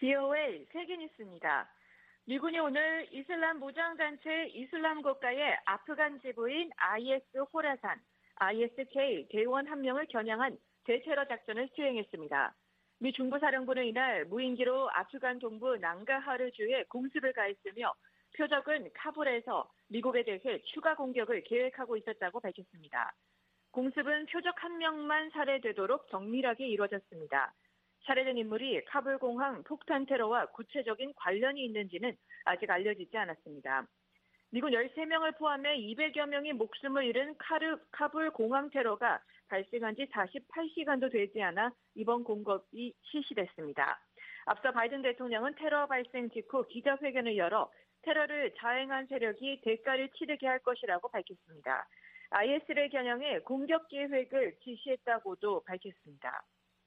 VOA 세계뉴스입니다. 미군이 오늘 이슬람 무장단체 이슬람 국가의 아프간 지부인 IS 호라산, ISK 대원 한 명을 겨냥한 대테러 작전을 수행했습니다. 미 중부사령부는 이날 무인기로 아프간 동부 낭가하르주에 공습을 가했으며 표적은 카불에서 미국에 대해 추가 공격을 계획하고 있었다고 밝혔습니다. 공습은 표적 한 명만 살해되도록 정밀하게 이루어졌습니다. 살해된 인물이 카불 공항 폭탄 테러와 구체적인 관련이 있는지는 아직 알려지지 않았습니다. 미군 13명을 포함해 200여 명이 목숨을 잃은 카불 공항 테러가 발생한 지 48시간도 되지 않아 이번 공격이 실시됐습니다. 앞서 바이든 대통령은 테러 발생 직후 기자회견을 열어 테러를 자행한 세력이 대가를 치르게 할 것이라고 밝혔습니다. IS를 겨냥해 공격 계획을 지시했다고도 밝혔습니다.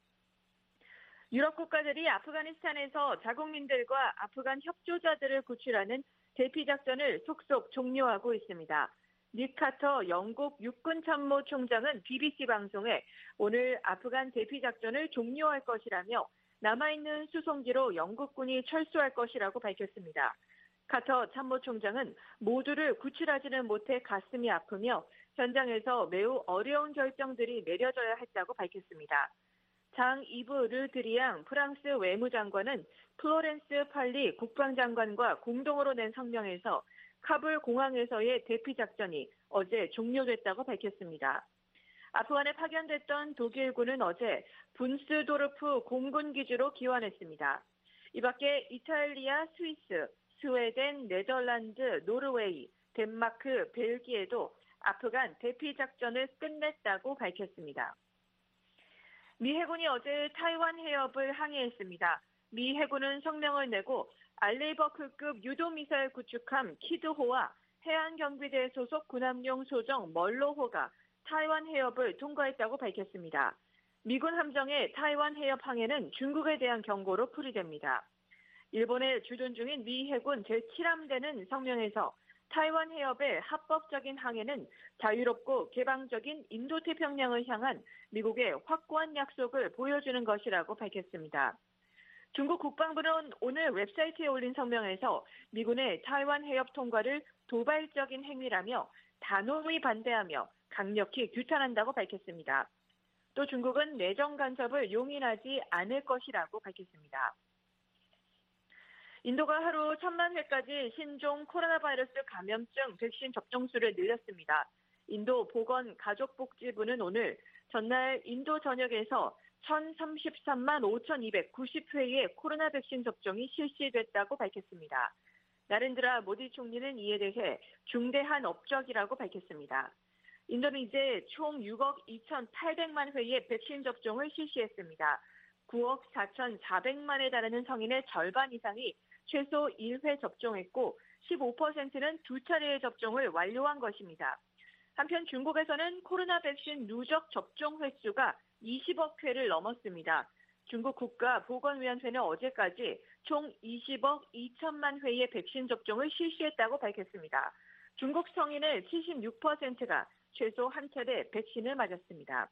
유럽 국가들이 아프가니스탄에서 자국민들과 아프간 협조자들을 구출하는 대피작전을 속속 종료하고 있습니다. 닉 카터 영국 육군참모총장은 BBC 방송에 오늘 아프간 대피작전을 종료할 것이라며 남아있는 수송기로 영국군이 철수할 것이라고 밝혔습니다. 카터 참모총장은 모두를 구출하지는 못해 가슴이 아프며 현장에서 매우 어려운 결정들이 내려져야 했다고 밝혔습니다. 장 이브 르드리앙 프랑스 외무장관은 플로렌스 팔리 국방장관과 공동으로 낸 성명에서 카불 공항에서의 대피작전이 어제 종료됐다고 밝혔습니다. 아프간에 파견됐던 독일군은 어제 분스도르프 공군기지로 귀환했습니다. 이 밖에 이탈리아, 스위스, 스웨덴, 네덜란드, 노르웨이, 덴마크, 벨기에도 아프간 대피작전을 끝냈다고 밝혔습니다. 미 해군이 어제 타이완 해협을 항해했습니다. 미 해군은 성명을 내고 알레이버크급 유도미사일 구축함 키드호와 해안경비대 소속 군함용 소정 멀로호가 타이완 해협을 통과했다고 밝혔습니다. 미군 함정의 타이완 해협 항해는 중국에 대한 경고로 풀이됩니다. 일본에 주둔 중인 미 해군 제7함대는 성명에서 타이완 해협의 합법적인 항해는 자유롭고 개방적인 인도태평양을 향한 미국의 확고한 약속을 보여주는 것이라고 밝혔습니다. 중국 국방부는 오늘 웹사이트에 올린 성명에서 미군의 타이완 해협 통과를 도발적인 행위라며 단호히 반대하며 강력히 규탄한다고 밝혔습니다. 또 중국은 내정 간섭을 용인하지 않을 것이라고 밝혔습니다. 인도가 하루 1000만 회까지 신종 코로나 바이러스 감염증 백신 접종수를 늘렸습니다. 인도 보건가족복지부는 오늘 전날 인도 전역에서 1033만 5290회의 코로나 백신 접종이 실시됐다고 밝혔습니다. 나렌드라 모디 총리는 이에 대해 중대한 업적이라고 밝혔습니다. 인도는 이제 총 6억 2,800만 회의 백신 접종을 실시했습니다. 9억 4,400만에 달하는 성인의 절반 이상이 최소 1회 접종했고 15%는 2차례의 접종을 완료한 것입니다. 한편 중국에서는 코로나 백신 누적 접종 횟수가 20억 회를 넘었습니다. 중국 국가보건위원회는 어제까지 총 20억 2천만 회의 백신 접종을 실시했다고 밝혔습니다. 중국 성인의 76%가 최소 한 차례 백신을 맞았습니다.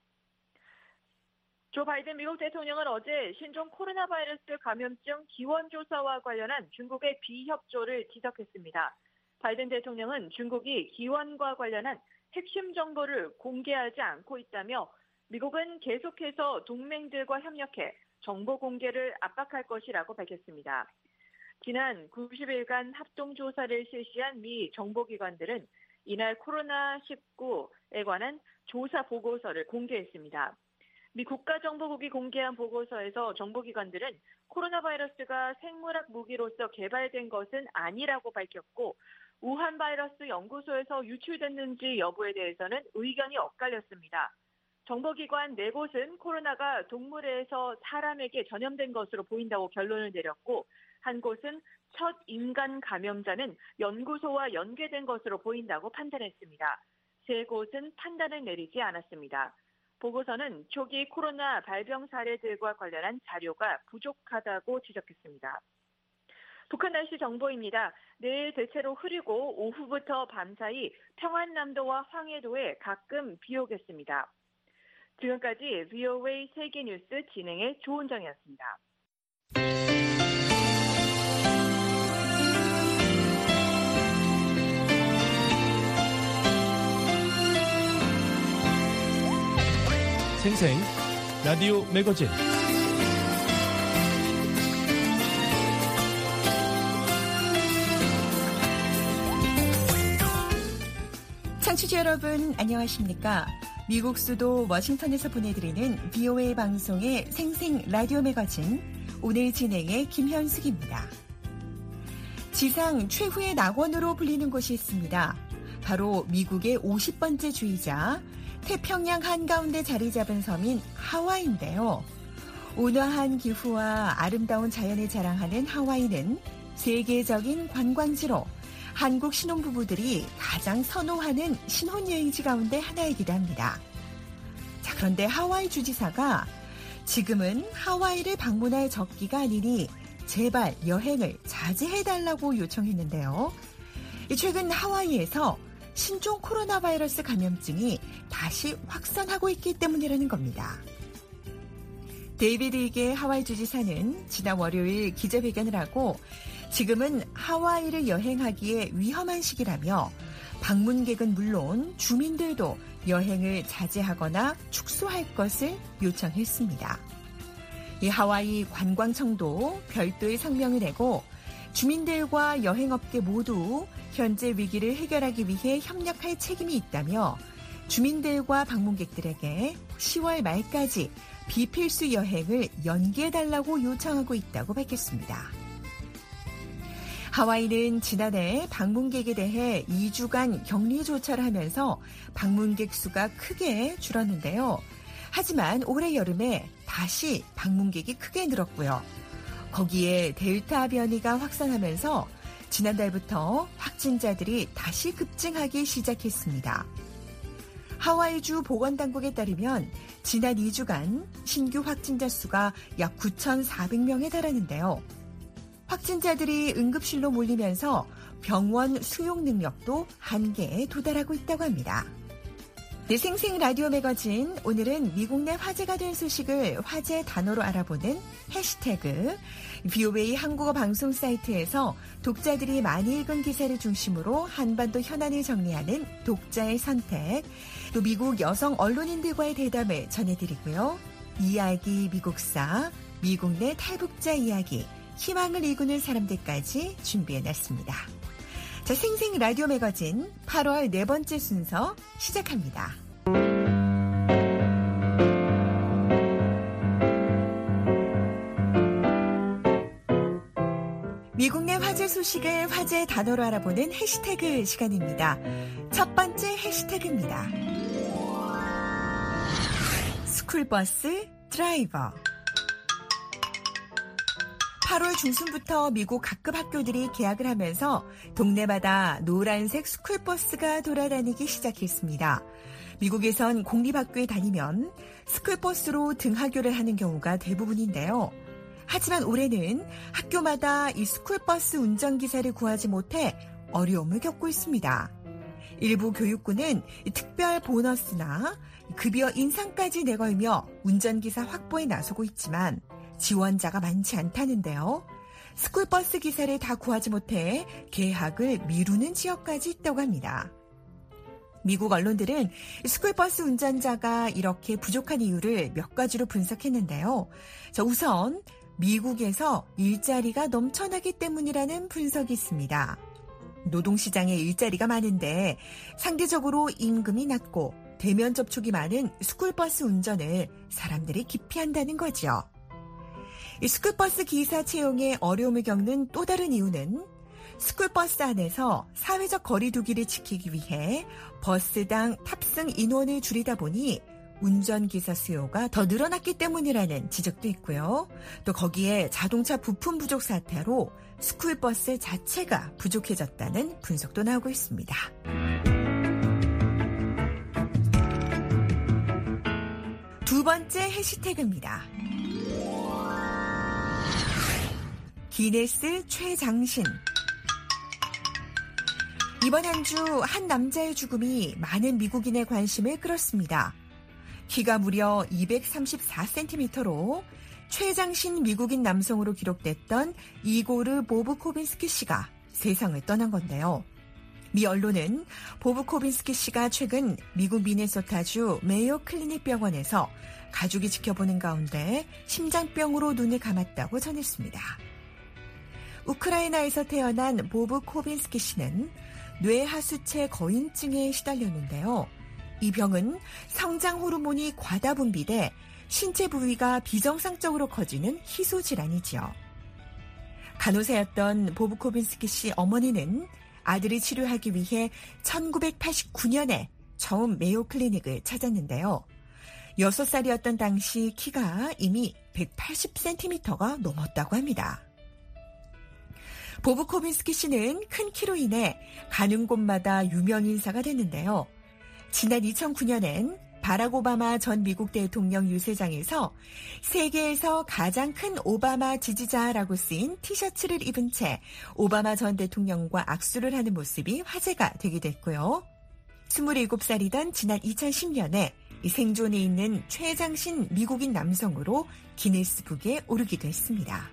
조 바이든 미국 대통령은 어제 신종 코로나 바이러스 감염증 기원조사와 관련한 중국의 비협조를 지적했습니다. 바이든 대통령은 중국이 기원과 관련한 핵심 정보를 공개하지 않고 있다며 미국은 계속해서 동맹들과 협력해 정보 공개를 압박할 것이라고 밝혔습니다. 지난 90일간 합동조사를 실시한 미 정보기관들은 이날 코로나19에 관한 조사 보고서를 공개했습니다. 미 국가정보국이 공개한 보고서에서 정보기관들은 코로나 바이러스가 생물학 무기로서 개발된 것은 아니라고 밝혔고 우한 바이러스 연구소에서 유출됐는지 여부에 대해서는 의견이 엇갈렸습니다. 정보기관 4곳은 코로나가 동물에서 사람에게 전염된 것으로 보인다고 결론을 내렸고 한 곳은 첫 인간 감염자는 연구소와 연계된 것으로 보인다고 판단했습니다. 3곳은 판단을 내리지 않았습니다. 보고서는 초기 코로나 발병 사례들과 관련한 자료가 부족하다고 지적했습니다. 북한 날씨 정보입니다. 내일 대체로 흐리고 오후부터 밤사이 평안남도와 황해도에 가끔 비 오겠습니다. 지금까지 VOA 세계뉴스 진행의 조은정이었습니다. 생생 라디오 매거진. 청취자 여러분 안녕하십니까? 미국 수도 워싱턴에서 보내드리는 VOA 방송의 생생 라디오 매거진 오늘 진행의 김현숙입니다. 지상 최후의 낙원으로 불리는 곳이 있습니다. 바로 미국의 50번째 주이자 태평양 한가운데 자리 잡은 섬인 하와이인데요. 온화한 기후와 아름다운 자연을 자랑하는 하와이는 세계적인 관광지로 한국 신혼부부들이 가장 선호하는 신혼여행지 가운데 하나이기도 합니다. 자, 그런데 하와이 주지사가 지금은 하와이를 방문할 적기가 아니니 제발 여행을 자제해달라고 요청했는데요. 최근 하와이에서 신종 코로나 바이러스 감염증이 다시 확산하고 있기 때문이라는 겁니다. 데이비드 이게 하와이 주지사는 지난 월요일 기자회견을 하고 지금은 하와이를 여행하기에 위험한 시기라며 방문객은 물론 주민들도 여행을 자제하거나 축소할 것을 요청했습니다. 이 하와이 관광청도 별도의 성명을 내고 주민들과 여행업계 모두 현재 위기를 해결하기 위해 협력할 책임이 있다며 주민들과 방문객들에게 10월 말까지 비필수 여행을 연기해달라고 요청하고 있다고 밝혔습니다. 하와이는 지난해 방문객에 대해 2주간 격리 조처를 하면서 방문객 수가 크게 줄었는데요. 하지만 올해 여름에 다시 방문객이 크게 늘었고요. 거기에 델타 변이가 확산하면서 지난달부터 확진자들이 다시 급증하기 시작했습니다. 하와이주 보건당국에 따르면 지난 2주간 신규 확진자 수가 약 9,400명에 달하는데요. 확진자들이 응급실로 몰리면서 병원 수용 능력도 한계에 도달하고 있다고 합니다. 네, 생생 라디오 매거진 오늘은 미국 내 화제가 된 소식을 화제 단어로 알아보는 해시태그 VOA 한국어 방송 사이트에서 독자들이 많이 읽은 기사를 중심으로 한반도 현안을 정리하는 독자의 선택, 또 미국 여성 언론인들과의 대담을 전해드리고요. 이야기 미국사, 미국 내 탈북자 이야기, 희망을 이구는 사람들까지 준비해놨습니다. 자, 생생 라디오 매거진 8월 네 번째 순서 시작합니다. 미국 내 화제 소식을 화제 단어로 알아보는 해시태그 시간입니다. 첫 번째 해시태그입니다. 스쿨버스 드라이버. 8월 중순부터 미국 각급 학교들이 개학을 하면서 동네마다 노란색 스쿨버스가 돌아다니기 시작했습니다. 미국에선 공립학교에 다니면 스쿨버스로 등하교를 하는 경우가 대부분인데요. 하지만 올해는 학교마다 이 스쿨버스 운전기사를 구하지 못해 어려움을 겪고 있습니다. 일부 교육부는 특별 보너스나 급여 인상까지 내걸며 운전기사 확보에 나서고 있지만 지원자가 많지 않다는데요. 스쿨버스 기사를 다 구하지 못해 개학을 미루는 지역까지 있다고 합니다. 미국 언론들은 스쿨버스 운전자가 이렇게 부족한 이유를 몇 가지로 분석했는데요. 자, 우선 미국에서 일자리가 넘쳐나기 때문이라는 분석이 있습니다. 노동시장에 일자리가 많은데 상대적으로 임금이 낮고 대면 접촉이 많은 스쿨버스 운전을 사람들이 기피한다는 거죠. 이 스쿨버스 기사 채용에 어려움을 겪는 또 다른 이유는 스쿨버스 안에서 사회적 거리 두기를 지키기 위해 버스당 탑승 인원을 줄이다 보니 운전기사 수요가 더 늘어났기 때문이라는 지적도 있고요. 또 거기에 자동차 부품 부족 사태로 스쿨버스 자체가 부족해졌다는 분석도 나오고 있습니다. 두 번째 해시태그입니다. 기네스 최장신. 이번 한 주 한 남자의 죽음이 많은 미국인의 관심을 끌었습니다. 키가 무려 234cm로 최장신 미국인 남성으로 기록됐던 이고르 보브코빈스키 씨가 세상을 떠난 건데요. 미 언론은 보브 코빈스키 씨가 최근 미국 미네소타주 메이오 클리닉 병원에서 가족이 지켜보는 가운데 심장병으로 눈을 감았다고 전했습니다. 우크라이나에서 태어난 보브 코빈스키 씨는 뇌하수체 거인증에 시달렸는데요. 이 병은 성장 호르몬이 과다 분비돼 신체 부위가 비정상적으로 커지는 희소질환이지요. 간호사였던 보브 코빈스키 씨 어머니는 아들이 치료하기 위해 1989년에 처음 메이오 클리닉을 찾았는데요. 6살이었던 당시 키가 이미 180cm가 넘었다고 합니다. 보브 코빈스키 씨는 큰 키로 인해 가는 곳마다 유명 인사가 됐는데요. 지난 2009년엔 바락 오바마 전 미국 대통령 유세장에서 세계에서 가장 큰 오바마 지지자라고 쓰인 티셔츠를 입은 채 오바마 전 대통령과 악수를 하는 모습이 화제가 되기도 했고요. 27살이던 지난 2010년에 생존에 있는 최장신 미국인 남성으로 기네스북에 오르기도 했습니다.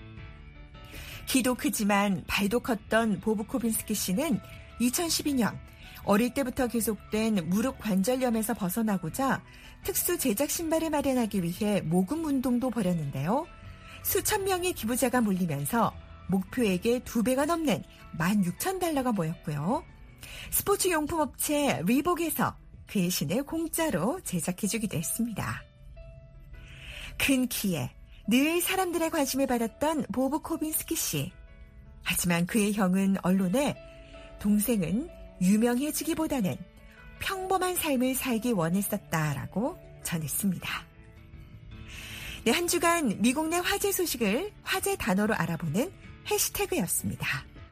키도 크지만 발도 컸던 보브 코빈스키 씨는 2012년 어릴 때부터 계속된 무릎 관절염에서 벗어나고자 특수 제작 신발을 마련하기 위해 모금 운동도 벌였는데요. 수천 명의 기부자가 몰리면서 목표액의 2배가 넘는 $16,000가 모였고요. 스포츠 용품 업체 리복에서 그의 신을 공짜로 제작해주기도 했습니다. 큰 키에 늘 사람들의 관심을 받았던 보브 코빈스키 씨. 하지만 그의 형은 언론에 동생은 유명해지기보다는 평범한 삶을 살기 원했었다라고 전했습니다. 네, 한 주간 미국 내 화제 소식을 화제 단어로 알아보는 해시태그였습니다.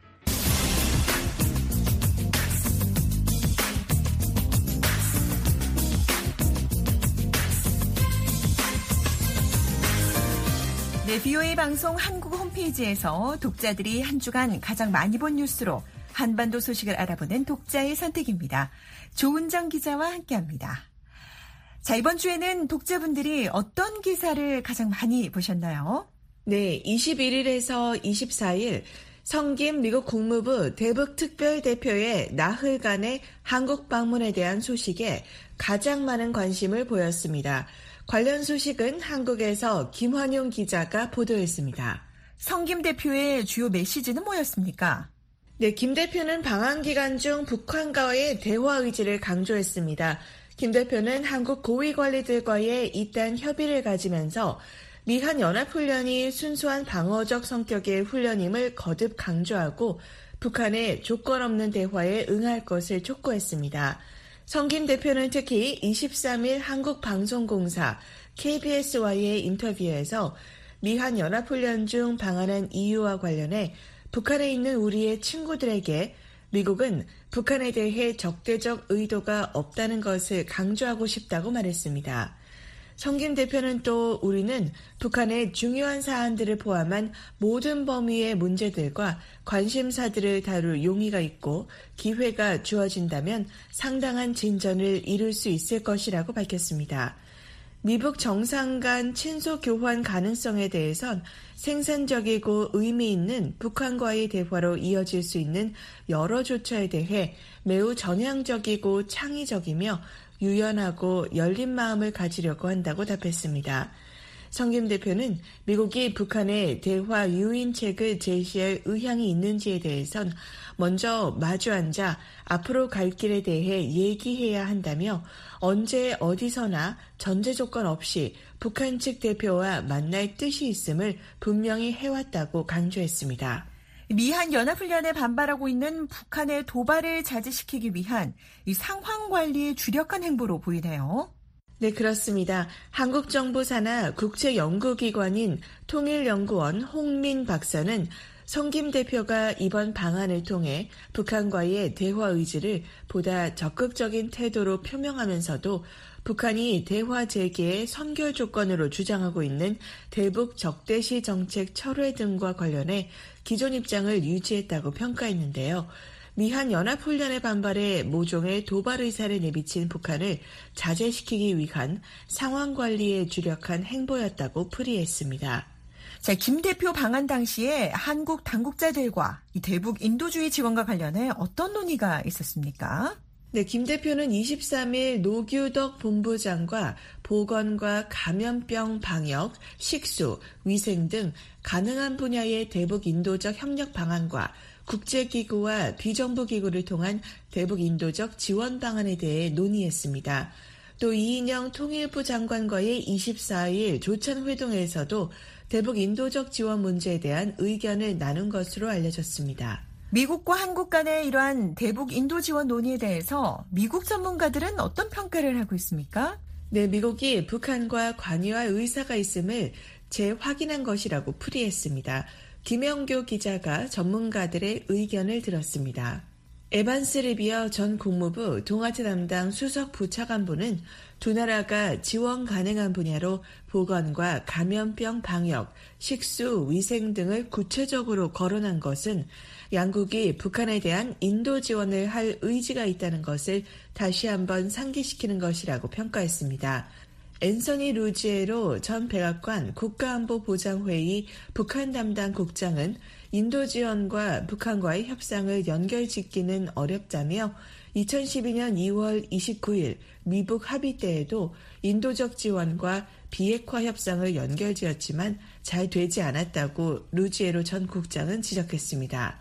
네, VOA 방송 한국 홈페이지에서 독자들이 한 주간 가장 많이 본 뉴스로 한반도 소식을 알아보는 독자의 선택입니다. 조은정 기자와 함께합니다. 자, 이번 주에는 독자분들이 어떤 기사를 가장 많이 보셨나요? 네, 21일에서 24일 성김 미국 국무부 대북 특별대표의 나흘간의 한국 방문에 대한 소식에 가장 많은 관심을 보였습니다. 관련 소식은 한국에서 김환용 기자가 보도했습니다. 성김 대표의 주요 메시지는 뭐였습니까? 네, 김 대표는 방한 기간 중 북한과의 대화 의지를 강조했습니다. 김 대표는 한국 고위 관리들과의 잇단 협의를 가지면서 미한 연합훈련이 순수한 방어적 성격의 훈련임을 거듭 강조하고 북한의 조건 없는 대화에 응할 것을 촉구했습니다. 성김 대표는 특히 23일 한국방송공사 KBS와의 인터뷰에서 미한 연합훈련 중 방한한 이유와 관련해 북한에 있는 우리의 친구들에게 미국은 북한에 대해 적대적 의도가 없다는 것을 강조하고 싶다고 말했습니다. 성김 대표는 또 우리는 북한의 중요한 사안들을 포함한 모든 범위의 문제들과 관심사들을 다룰 용의가 있고 기회가 주어진다면 상당한 진전을 이룰 수 있을 것이라고 밝혔습니다. 미북 정상 간 친소 교환 가능성에 대해선 생산적이고 의미 있는 북한과의 대화로 이어질 수 있는 여러 조처에 대해 매우 전향적이고 창의적이며 유연하고 열린 마음을 가지려고 한다고 답했습니다. 성김 대표는 미국이 북한의 대화 유인책을 제시할 의향이 있는지에 대해선 먼저 마주 앉아 앞으로 갈 길에 대해 얘기해야 한다며 언제 어디서나 전제 조건 없이 북한 측 대표와 만날 뜻이 있음을 분명히 해왔다고 강조했습니다. 미한 연합훈련에 반발하고 있는 북한의 도발을 자제시키기 위한 이 상황 관리에 주력한 행보로 보이네요. 네, 그렇습니다. 한국 정부 산하 국제연구기관인 통일연구원 홍민 박사는 성김 대표가 이번 방안을 통해 북한과의 대화 의지를 보다 적극적인 태도로 표명하면서도 북한이 대화 재개의 선결 조건으로 주장하고 있는 대북 적대시 정책 철회 등과 관련해 기존 입장을 유지했다고 평가했는데요. 미한 연합훈련에 반발해 모종의 도발 의사를 내비친 북한을 자제시키기 위한 상황 관리에 주력한 행보였다고 풀이했습니다. 자, 김 대표 방한 당시에 한국 당국자들과 이 대북 인도주의 지원과 관련해 어떤 논의가 있었습니까? 네, 김 대표는 23일 노규덕 본부장과 보건과 감염병 방역, 식수, 위생 등 가능한 분야의 대북 인도적 협력 방안과 국제기구와 비정부기구를 통한 대북 인도적 지원 방안에 대해 논의했습니다. 또 이인영 통일부 장관과의 24일 조찬회동에서도 대북 인도적 지원 문제에 대한 의견을 나눈 것으로 알려졌습니다. 미국과 한국 간의 이러한 대북 인도 지원 논의에 대해서 미국 전문가들은 어떤 평가를 하고 있습니까? 네, 미국이 북한과 관여할 의사가 있음을 재확인한 것이라고 풀이했습니다. 김영교 기자가 전문가들의 의견을 들었습니다. 에반스 리비어 전 국무부 동아태 담당 수석 부차관보는 두 나라가 지원 가능한 분야로 보건과 감염병 방역, 식수, 위생 등을 구체적으로 거론한 것은 양국이 북한에 대한 인도 지원을 할 의지가 있다는 것을 다시 한번 상기시키는 것이라고 평가했습니다. 앤서니 루지에로 전 백악관 국가안보보장회의 북한 담당 국장은 인도 지원과 북한과의 협상을 연결짓기는 어렵다며 2012년 2월 29일 미북 합의 때에도 인도적 지원과 비핵화 협상을 연결지었지만 잘 되지 않았다고 루지에로 전 국장은 지적했습니다.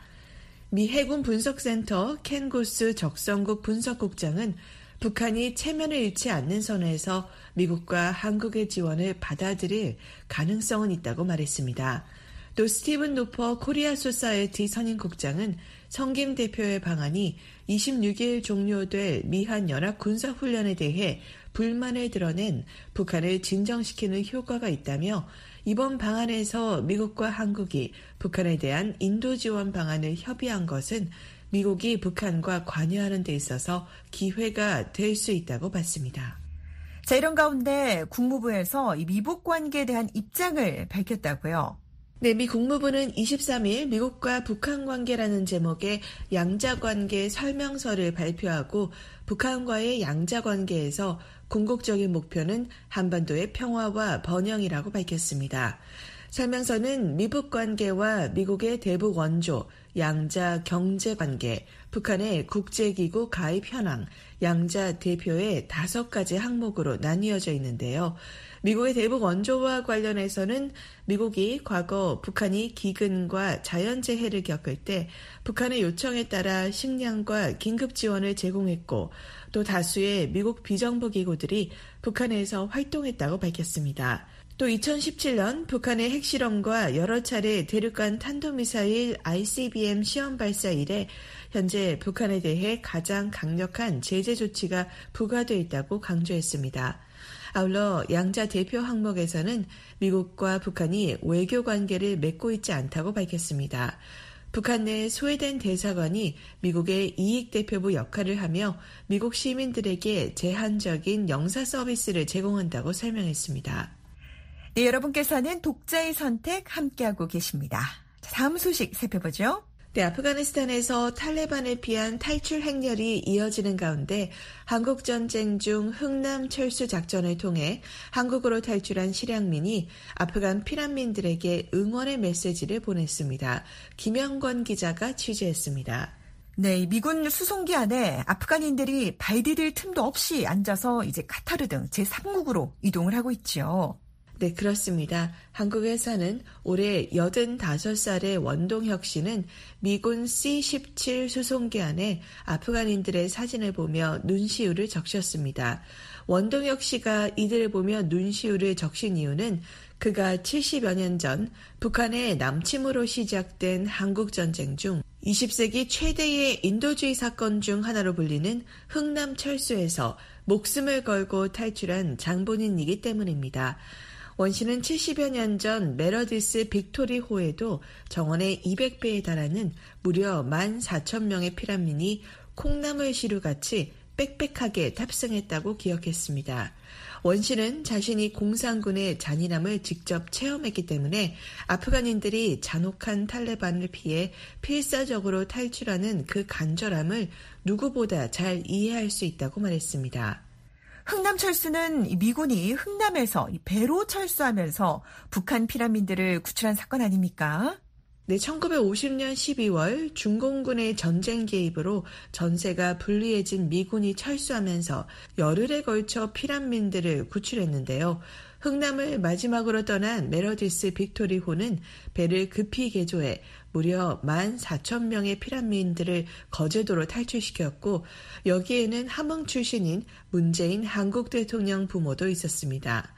미 해군 분석센터 켄 고스 적성국 분석국장은 북한이 체면을 잃지 않는 선에서 미국과 한국의 지원을 받아들일 가능성은 있다고 말했습니다. 또 스티븐 노퍼 코리아 소사이어티 선임국장은 성김 대표의 방안이 26일 종료될 미한 연합 군사훈련에 대해 불만을 드러낸 북한을 진정시키는 효과가 있다며 이번 방안에서 미국과 한국이 북한에 대한 인도 지원 방안을 협의한 것은 미국이 북한과 관여하는 데 있어서 기회가 될 수 있다고 봤습니다. 자, 이런 가운데 국무부에서 이 미북 관계에 대한 입장을 밝혔다고요. 네, 미 국무부는 23일 미국과 북한 관계라는 제목의 양자관계 설명서를 발표하고 북한과의 양자관계에서 궁극적인 목표는 한반도의 평화와 번영이라고 밝혔습니다. 설명서는 미북 관계와 미국의 대북 원조, 양자 경제관계, 북한의 국제기구 가입 현황, 양자 대표의 5가지 항목으로 나뉘어져 있는데요. 미국의 대북 원조와 관련해서는 미국이 과거 북한이 기근과 자연재해를 겪을 때 북한의 요청에 따라 식량과 긴급 지원을 제공했고 또 다수의 미국 비정부 기구들이 북한에서 활동했다고 밝혔습니다. 또 2017년 북한의 핵실험과 여러 차례 대륙간 탄도미사일 ICBM 시험 발사 이래 현재 북한에 대해 가장 강력한 제재 조치가 부과되어 있다고 강조했습니다. 아울러 양자 대표 항목에서는 미국과 북한이 외교 관계를 맺고 있지 않다고 밝혔습니다. 북한 내 스웨덴 대사관이 미국의 이익대표부 역할을 하며 미국 시민들에게 제한적인 영사 서비스를 제공한다고 설명했습니다. 네, 여러분께서는 독자의 선택 함께하고 계십니다. 자, 다음 소식 살펴보죠. 네, 아프가니스탄에서 탈레반을 피한 탈출 행렬이 이어지는 가운데 한국전쟁 중 흥남 철수 작전을 통해 한국으로 탈출한 실향민이 아프간 피난민들에게 응원의 메시지를 보냈습니다. 김영권 기자가 취재했습니다. 네, 미군 수송기 안에 아프간인들이 발 디딜 틈도 없이 앉아서 이제 카타르 등 제3국으로 이동을 하고 있죠. 네, 그렇습니다. 한국에서는 올해 85살의 원동혁 씨는 미군 C-17 수송기 안에 아프간인들의 사진을 보며 눈시울을 적셨습니다. 원동혁 씨가 이들을 보며 눈시울을 적신 이유는 그가 70여 년 전 북한의 남침으로 시작된 한국전쟁 중 20세기 최대의 인도주의 사건 중 하나로 불리는 흥남 철수에서 목숨을 걸고 탈출한 장본인이기 때문입니다. 원 씨는 70여 년 전 메러디스 빅토리호에도 정원의 200배에 달하는 무려 14,000명의 피난민이 콩나물 시루같이 빽빽하게 탑승했다고 기억했습니다. 원 씨는 자신이 공산군의 잔인함을 직접 체험했기 때문에 아프간인들이 잔혹한 탈레반을 피해 필사적으로 탈출하는 그 간절함을 누구보다 잘 이해할 수 있다고 말했습니다. 흥남철수는 미군이 흥남에서 배로 철수하면서 북한 피난민들을 구출한 사건 아닙니까? 네, 1950년 12월 중공군의 전쟁 개입으로 전세가 불리해진 미군이 철수하면서 열흘에 걸쳐 피난민들을 구출했는데요. 흥남을 마지막으로 떠난 메러디스 빅토리호는 배를 급히 개조해 무려 14,000명의 피난민들을 거제도로 탈출시켰고 여기에는 함흥 출신인 문재인 한국 대통령 부모도 있었습니다.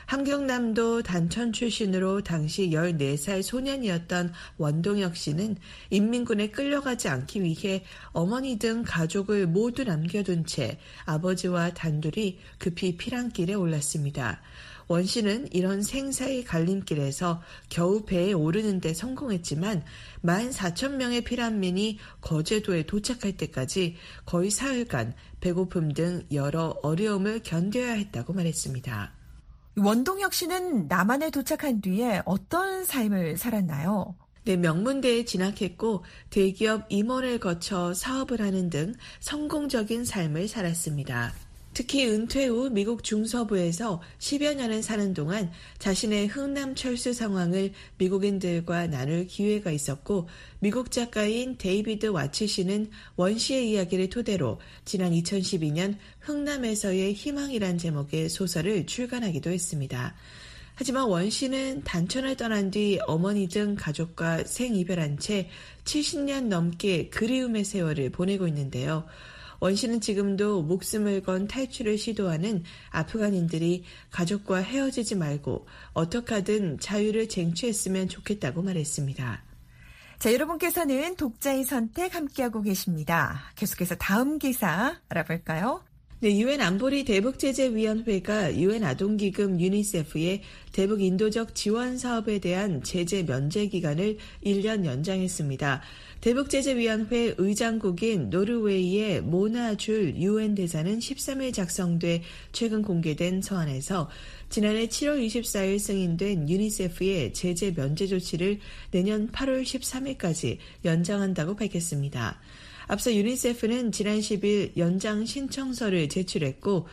함경남도 단천 출신으로 당시 14살 소년이었던 원동혁 씨는 인민군에 끌려가지 않기 위해 어머니 등 가족을 모두 남겨둔 채 아버지와 단둘이 급히 피난길에 올랐습니다. 원 씨는 이런 생사의 갈림길에서 겨우 배에 오르는 데 성공했지만 14,000명의 피난민이 거제도에 도착할 때까지 거의 사흘간 배고픔 등 여러 어려움을 견뎌야 했다고 말했습니다. 원동혁 씨는 남한에 도착한 뒤에 어떤 삶을 살았나요? 네, 명문대에 진학했고 대기업 임원을 거쳐 사업을 하는 등 성공적인 삶을 살았습니다. 특히 은퇴 후 미국 중서부에서 10여 년을 사는 동안 자신의 흥남 철수 상황을 미국인들과 나눌 기회가 있었고 미국 작가인 데이비드 와치 씨는 원 씨의 이야기를 토대로 지난 2012년 흥남에서의 희망이란 제목의 소설을 출간하기도 했습니다. 하지만 원 씨는 단천을 떠난 뒤 어머니 등 가족과 생이별한 채 70년 넘게 그리움의 세월을 보내고 있는데요. 원 씨는 지금도 목숨을 건 탈출을 시도하는 아프간인들이 가족과 헤어지지 말고 어떻게 하든 자유를 쟁취했으면 좋겠다고 말했습니다. 자, 여러분께서는 독자의 선택 함께하고 계십니다. 계속해서 다음 기사 알아볼까요? 네, 유엔 안보리 대북제재위원회가 유엔 아동기금 유니세프의 대북 인도적 지원 사업에 대한 제재 면제 기간을 1년 연장했습니다. 대북제재위원회 의장국인 노르웨이의 모나 줄 유엔 대사는 13일 작성돼 최근 공개된 서한에서 지난해 7월 24일 승인된 유니세프의 제재 면제 조치를 내년 8월 13일까지 연장한다고 밝혔습니다. 앞서 유니세프는 지난 10일 연장 신청서를 제출했고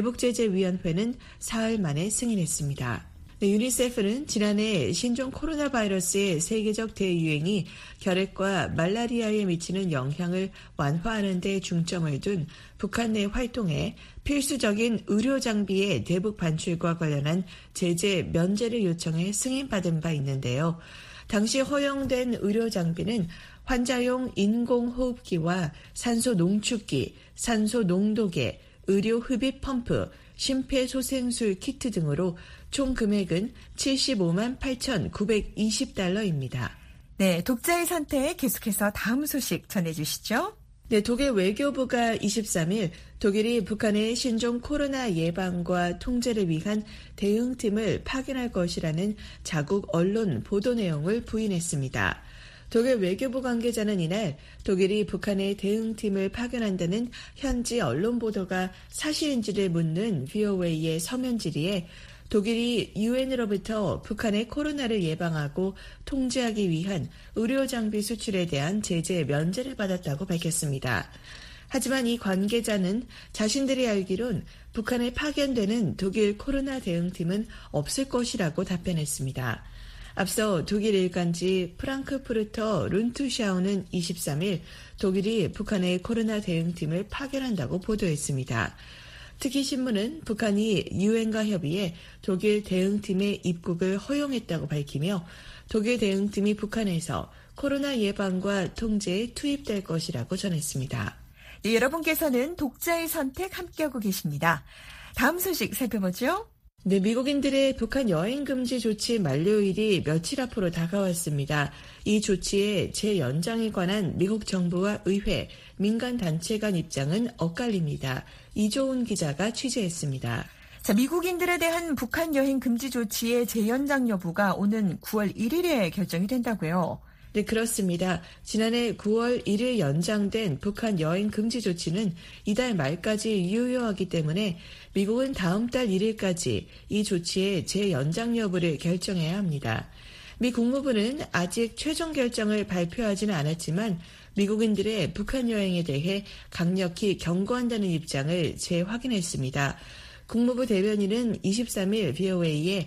대북제재위원회는 사흘 만에 승인했습니다. 네, 유니세프는 지난해 신종 코로나 바이러스의 세계적 대유행이 결핵과 말라리아에 미치는 영향을 완화하는 데 중점을 둔 북한 내 활동에 필수적인 의료 장비의 대북 반출과 관련한 제재 면제를 요청해 승인받은 바 있는데요. 당시 허용된 의료 장비는 환자용 인공호흡기와 산소 농축기, 산소 농도계, 의료 흡입 펌프, 심폐소생술 키트 등으로 총 금액은 75만 8,920달러입니다. 네, 독자의 선택 계속해서 다음 소식 전해주시죠. 네, 독일 외교부가 23일 독일이 북한의 신종 코로나 예방과 통제를 위한 대응팀을 파견할 것이라는 자국 언론 보도 내용을 부인했습니다. 독일 외교부 관계자는 이날 독일이 북한의 대응팀을 파견한다는 현지 언론 보도가 사실인지를 묻는 VOA의 서면 질의에 독일이 유엔으로부터 북한의 코로나를 예방하고 통제하기 위한 의료 장비 수출에 대한 제재 면제를 받았다고 밝혔습니다. 하지만 이 관계자는 자신들이 알기론 북한에 파견되는 독일 코로나 대응팀은 없을 것이라고 답변했습니다. 앞서 독일 일간지 프랑크푸르터 룬투샤우는 23일 독일이 북한의 코로나 대응팀을 파견한다고 보도했습니다. 특히 신문은 북한이 유엔과 협의해 독일 대응팀의 입국을 허용했다고 밝히며 독일 대응팀이 북한에서 코로나 예방과 통제에 투입될 것이라고 전했습니다. 네, 여러분께서는 독자의 선택 함께하고 계십니다. 다음 소식 살펴보죠. 네, 미국인들의 북한 여행 금지 조치 만료일이 며칠 앞으로 다가왔습니다. 이 조치의 재연장에 관한 미국 정부와 의회, 민간단체 간 입장은 엇갈립니다. 이조은 기자가 취재했습니다. 자, 미국인들에 대한 북한 여행 금지 조치의 재연장 여부가 오는 9월 1일에 결정이 된다고요. 네, 그렇습니다. 지난해 9월 1일 연장된 북한 여행 금지 조치는 이달 말까지 유효하기 때문에 미국은 다음 달 1일까지 이 조치의 재연장 여부를 결정해야 합니다. 미 국무부는 아직 최종 결정을 발표하지는 않았지만 미국인들의 북한 여행에 대해 강력히 경고한다는 입장을 재확인했습니다. 국무부 대변인은 23일 VOA에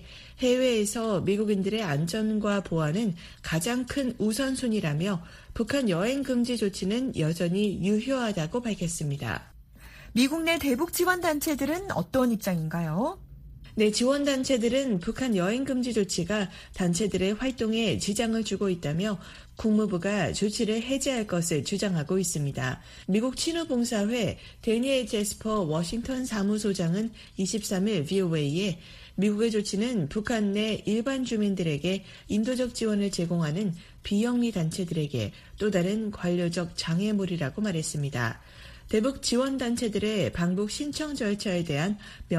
해외에서 미국인들의 안전과 보안은 가장 큰 우선순위라며 북한 여행 금지 조치는 여전히 유효하다고 밝혔습니다. 미국 내 대북 지원 단체들은 어떤 입장인가요? 네, 지원단체들은 북한 여행 금지 조치가 단체들의 활동에 지장을 주고 있다며 국무부가 조치를 해제할 것을 주장하고 있습니다. 미국 친후봉사회 데니엘 제스퍼 워싱턴 사무소장은 23일 VOA에 미국의 조치는 북한 내 일반 주민들에게 인도적 지원을 제공하는 비영리 단체들에게 또 다른 관료적 장애물이라고 말했습니다. 대북 지원단체들의 방북 신청 절차에 대한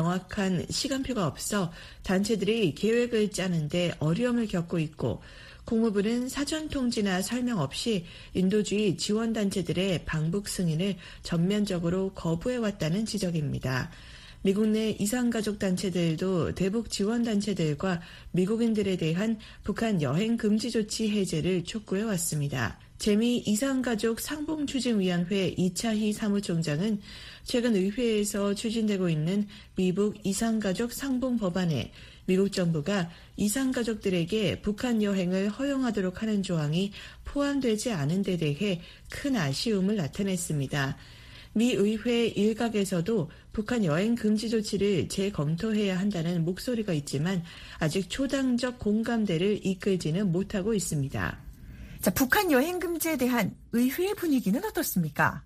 명확한 시간표가 없어 단체들이 계획을 짜는데 어려움을 겪고 있고 국무부는 사전 통지나 설명 없이 인도주의 지원단체들의 방북 승인을 전면적으로 거부해왔다는 지적입니다. 미국 내 이산가족 단체들도 대북 지원단체들과 미국인들에 대한 북한 여행 금지 조치 해제를 촉구해왔습니다. 재미 이산가족 상봉추진위원회 이차희 사무총장은 최근 의회에서 추진되고 있는 미국 이산가족 상봉 법안에 미국 정부가 이산가족들에게 북한 여행을 허용하도록 하는 조항이 포함되지 않은 데 대해 큰 아쉬움을 나타냈습니다. 미 의회 일각에서도 북한 여행 금지 조치를 재검토해야 한다는 목소리가 있지만 아직 초당적 공감대를 이끌지는 못하고 있습니다. 자, 북한 여행 금지에 대한 의회의 분위기는 어떻습니까?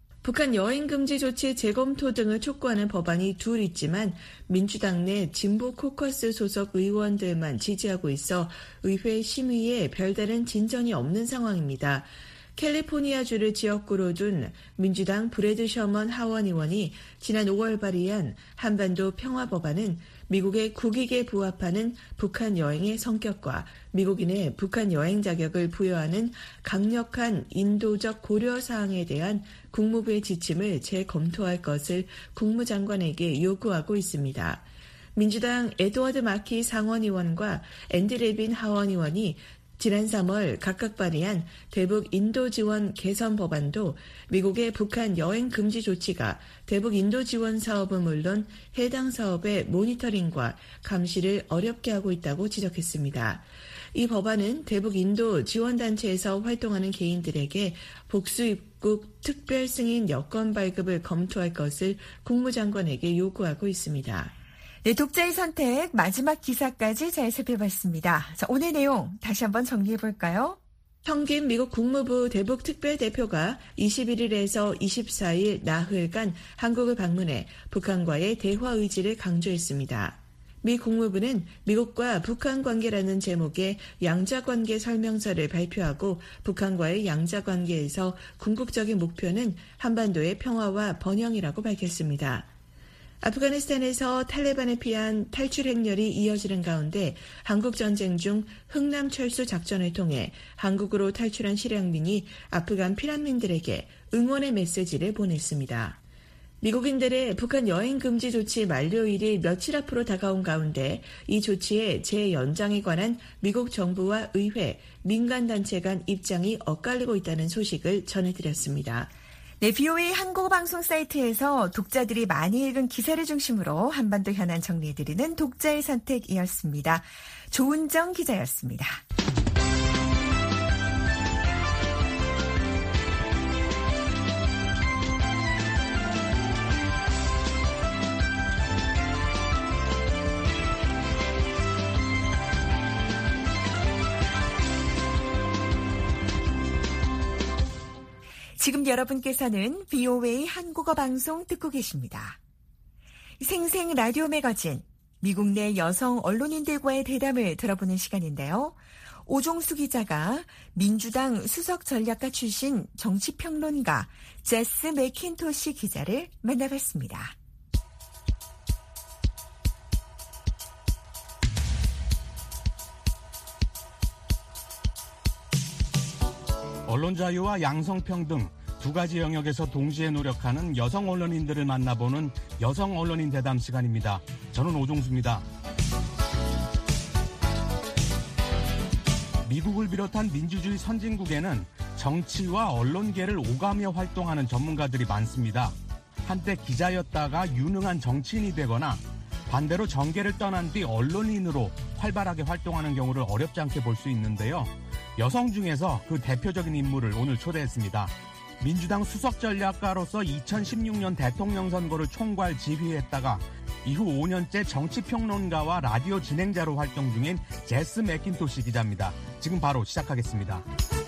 북한 여행 금지 조치 재검토 등을 촉구하는 법안이 둘 있지만 민주당 내 진보 코커스 소속 의원들만 지지하고 있어 의회 심의에 별다른 진전이 없는 상황입니다. 캘리포니아주를 지역구로 둔 민주당 브래드 셔먼 하원 의원이 지난 5월 발의한 한반도 평화 법안은 미국의 국익에 부합하는 북한 여행의 성격과 미국인의 북한 여행 자격을 부여하는 강력한 인도적 고려사항에 대한 국무부의 지침을 재검토할 것을 국무장관에게 요구하고 있습니다. 민주당 에드워드 마키 상원의원과 앤디 레빈 하원의원이 지난 3월 각각 발의한 대북 인도 지원 개선 법안도 미국의 북한 여행 금지 조치가 대북 인도 지원 사업은 물론 해당 사업의 모니터링과 감시를 어렵게 하고 있다고 지적했습니다. 이 법안은 대북 인도 지원단체에서 활동하는 개인들에게 복수 입국 특별 승인 여권 발급을 검토할 것을 국무장관에게 요구하고 있습니다. 네, 독자의 선택 마지막 기사까지 잘 살펴봤습니다. 자, 오늘 내용 다시 한번 정리해볼까요? 현김 미국 국무부 대북 특별대표가 21일에서 24일 나흘간 한국을 방문해 북한과의 대화 의지를 강조했습니다. 미 국무부는 미국과 북한 관계라는 제목의 양자관계 설명서를 발표하고 북한과의 양자관계에서 궁극적인 목표는 한반도의 평화와 번영이라고 밝혔습니다. 아프가니스탄에서 탈레반에 피한 탈출 행렬이 이어지는 가운데 한국전쟁 중 흥남 철수 작전을 통해 한국으로 탈출한 실향민이 아프간 피난민들에게 응원의 메시지를 보냈습니다. 미국인들의 북한 여행 금지 조치 만료일이 며칠 앞으로 다가온 가운데 이 조치의 재연장에 관한 미국 정부와 의회, 민간단체 간 입장이 엇갈리고 있다는 소식을 전해드렸습니다. 네, VOA 한국어 방송 사이트에서 독자들이 많이 읽은 기사를 중심으로 한반도 현안 정리해드리는 독자의 선택이었습니다. 조은정 기자였습니다. 지금 여러분께서는 VOA 한국어 방송 듣고 계십니다. 생생 라디오 매거진, 미국 내 여성 언론인들과의 대담을 들어보는 시간인데요. 오종수 기자가 민주당 수석 전략가 출신 정치평론가 제스 맥킨토시 기자를 만나봤습니다. 언론 자유와 양성평등 두 가지 영역에서 동시에 노력하는 여성 언론인들을 만나보는 여성 언론인 대담 시간입니다. 저는 오종수입니다. 미국을 비롯한 민주주의 선진국에는 정치와 언론계를 오가며 활동하는 전문가들이 많습니다. 한때 기자였다가 유능한 정치인이 되거나 반대로 정계를 떠난 뒤 언론인으로 활발하게 활동하는 경우를 어렵지 않게 볼 수 있는데요. 여성 중에서 그 대표적인 인물을 오늘 초대했습니다. 민주당 수석전략가로서 2016년 대통령 선거를 총괄 지휘했다가 이후 5년째 정치평론가와 라디오 진행자로 활동 중인 제스 맥킨토시 기자입니다. 지금 바로 시작하겠습니다.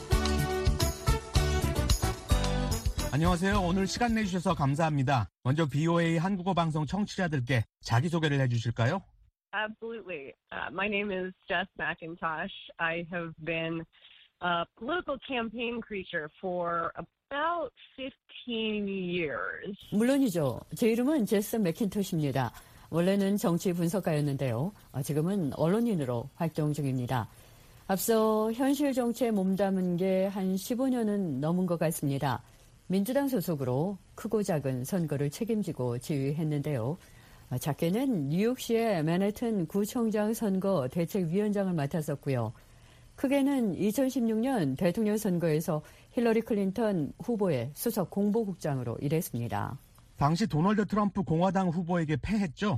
안녕하세요. 오늘 시간 내주셔서 감사합니다. 먼저 VOA 한국어 방송 청취자들께 자기소개를 해주실까요? Absolutely. My name is Jess McIntosh. I have been a political campaign creature for about 15 years. 물론이죠. 제 이름은 제스 맥킨토시입니다. 원래는 정치 분석가였는데요. 지금은 언론인으로 활동 중입니다. 앞서 현실 정치에 몸담은 게 한 15년은 넘은 것 같습니다. 민주당 소속으로 크고 작은 선거를 책임지고 지휘했는데요. 작게는 뉴욕시의 맨해튼 구청장 선거 대책위원장을 맡았었고요. 크게는 2016년 대통령 선거에서 힐러리 클린턴 후보의 수석 공보국장으로 일했습니다. 당시 도널드 트럼프 공화당 후보에게 패했죠?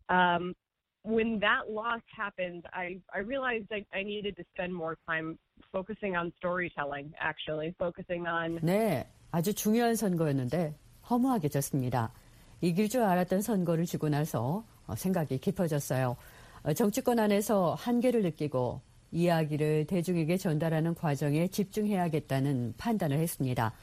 When that loss happened, I realized I needed to spend more time focusing on storytelling, actually, focusing on... 네, 아주 중요한 선거였는데 허무하게 졌습니다. 이길 줄 알았던 선거를 지고 나서 생각이 깊어졌어요. 정치권 안에서 한계를 느끼고 이야기를 대중에게 전달하는 과정에 집중해야겠다는 판단을 했습니다.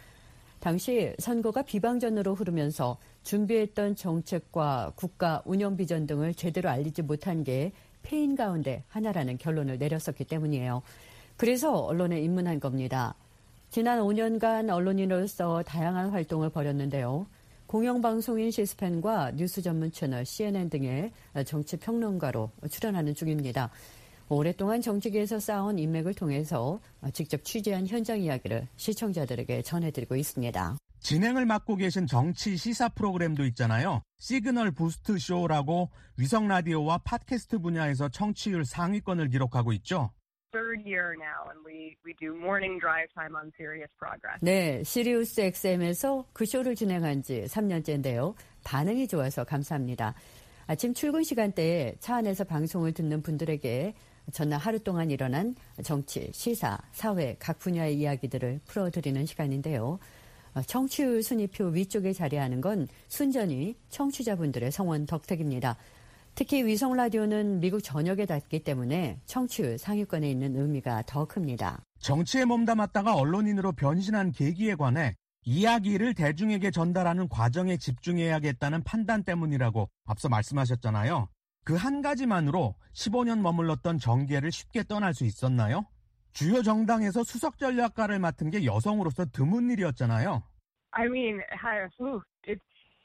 당시 선거가 비방전으로 흐르면서 준비했던 정책과 국가 운영 비전 등을 제대로 알리지 못한 게 패인 가운데 하나라는 결론을 내렸었기 때문이에요. 그래서 언론에 입문한 겁니다. 지난 5년간 언론인으로서 다양한 활동을 벌였는데요. 공영방송인 시스펜과 뉴스 전문 채널 CNN 등의 정치평론가로 출연하는 중입니다. 오랫동안 정치계에서 쌓아온 인맥을 통해서 직접 취재한 현장 이야기를 시청자들에게 전해드리고 있습니다. 진행을 맡고 계신 정치 시사 프로그램도 있잖아요. 시그널 부스트 쇼라고 위성 라디오와 팟캐스트 분야에서 청취율 상위권을 기록하고 있죠. Third year now, and we do morning drive time on Sirius Progress. 네, 시리우스 XM에서 그 쇼를 진행한 지 3년째인데요. 반응이 좋아서 감사합니다. 아침 출근 시간대에 차 안에서 방송을 듣는 분들에게 전날 하루 동안 일어난 정치, 시사, 사회 각 분야의 이야기들을 풀어드리는 시간인데요. 청취율 순위표 위쪽에 자리하는 건 순전히 청취자분들의 성원 덕택입니다. 특히 위성 라디오는 미국 전역에 닿기 때문에 청취율 상위권에 있는 의미가 더 큽니다. 정치에 몸담았다가 언론인으로 변신한 계기에 관해 이야기를 대중에게 전달하는 과정에 집중해야겠다는 판단 때문이라고 앞서 말씀하셨잖아요. 그 한 가지만으로 15년 머물렀던 정계를 쉽게 떠날 수 있었나요? 주요 정당에서 수석 전략가를 맡은 게 여성으로서 드문 일이었잖아요. I mean, it's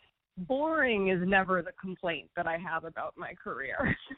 boring is never the complaint that I have about my career.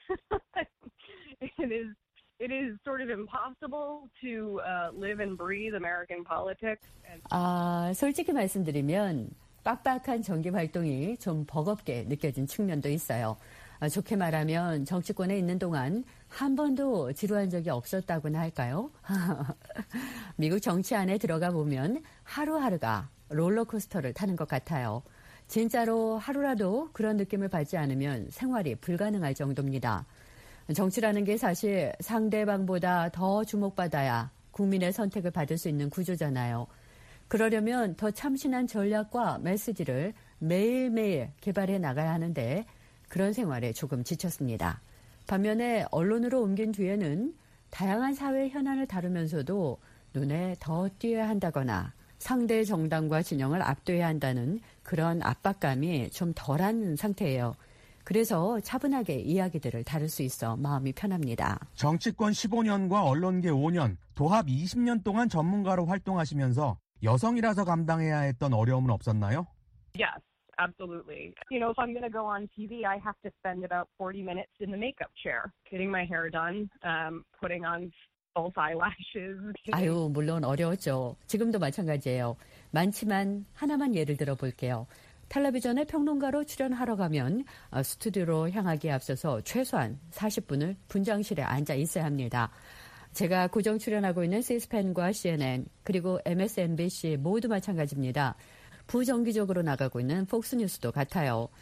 It is sort of impossible to live and breathe American politics. 솔직히 말씀드리면 빡빡한 정기 활동이 좀 버겁게 느껴진 측면도 있어요. 좋게 말하면 정치권에 있는 동안 한 번도 지루한 적이 없었다고나 할까요? 미국 정치 안에 들어가 보면 하루하루가 롤러코스터를 타는 것 같아요. 진짜로 하루라도 그런 느낌을 받지 않으면 생활이 불가능할 정도입니다. 정치라는 게 사실 상대방보다 더 주목받아야 국민의 선택을 받을 수 있는 구조잖아요. 그러려면 더 참신한 전략과 메시지를 매일매일 개발해 나가야 하는데 그런 생활에 조금 지쳤습니다. 반면에 언론으로 옮긴 뒤에는 다양한 사회 현안을 다루면서도 눈에 더 띄어야 한다거나 상대 정당과 진영을 압도해야 한다는 그런 압박감이 좀 덜한 상태예요. 그래서 차분하게 이야기들을 다룰 수 있어 마음이 편합니다. 정치권 15년과 언론계 5년, 도합 20년 동안 전문가로 활동하시면서 여성이라서 감당해야 했던 어려움은 없었나요? Yes, absolutely. You know, if I'm going to go on TV, I have to spend about 40 minutes in the makeup chair, getting my hair done, putting on false eyelashes. 아유, 물론 어려웠죠. 지금도 마찬가지예요. 많지만 하나만 예를 들어 볼게요. 텔레비전에 평론가로 출연하러 가면 스튜디오로 향하기에 앞서서 최소한 40분을 분장실에 앉아 있어야 합니다. 제가 고정 출연하고 있는 시스펜과 CNN 그리고 MSNBC 모두 마찬가지입니다. 부정기적으로 나가고 있는 폭스뉴스도 같아요.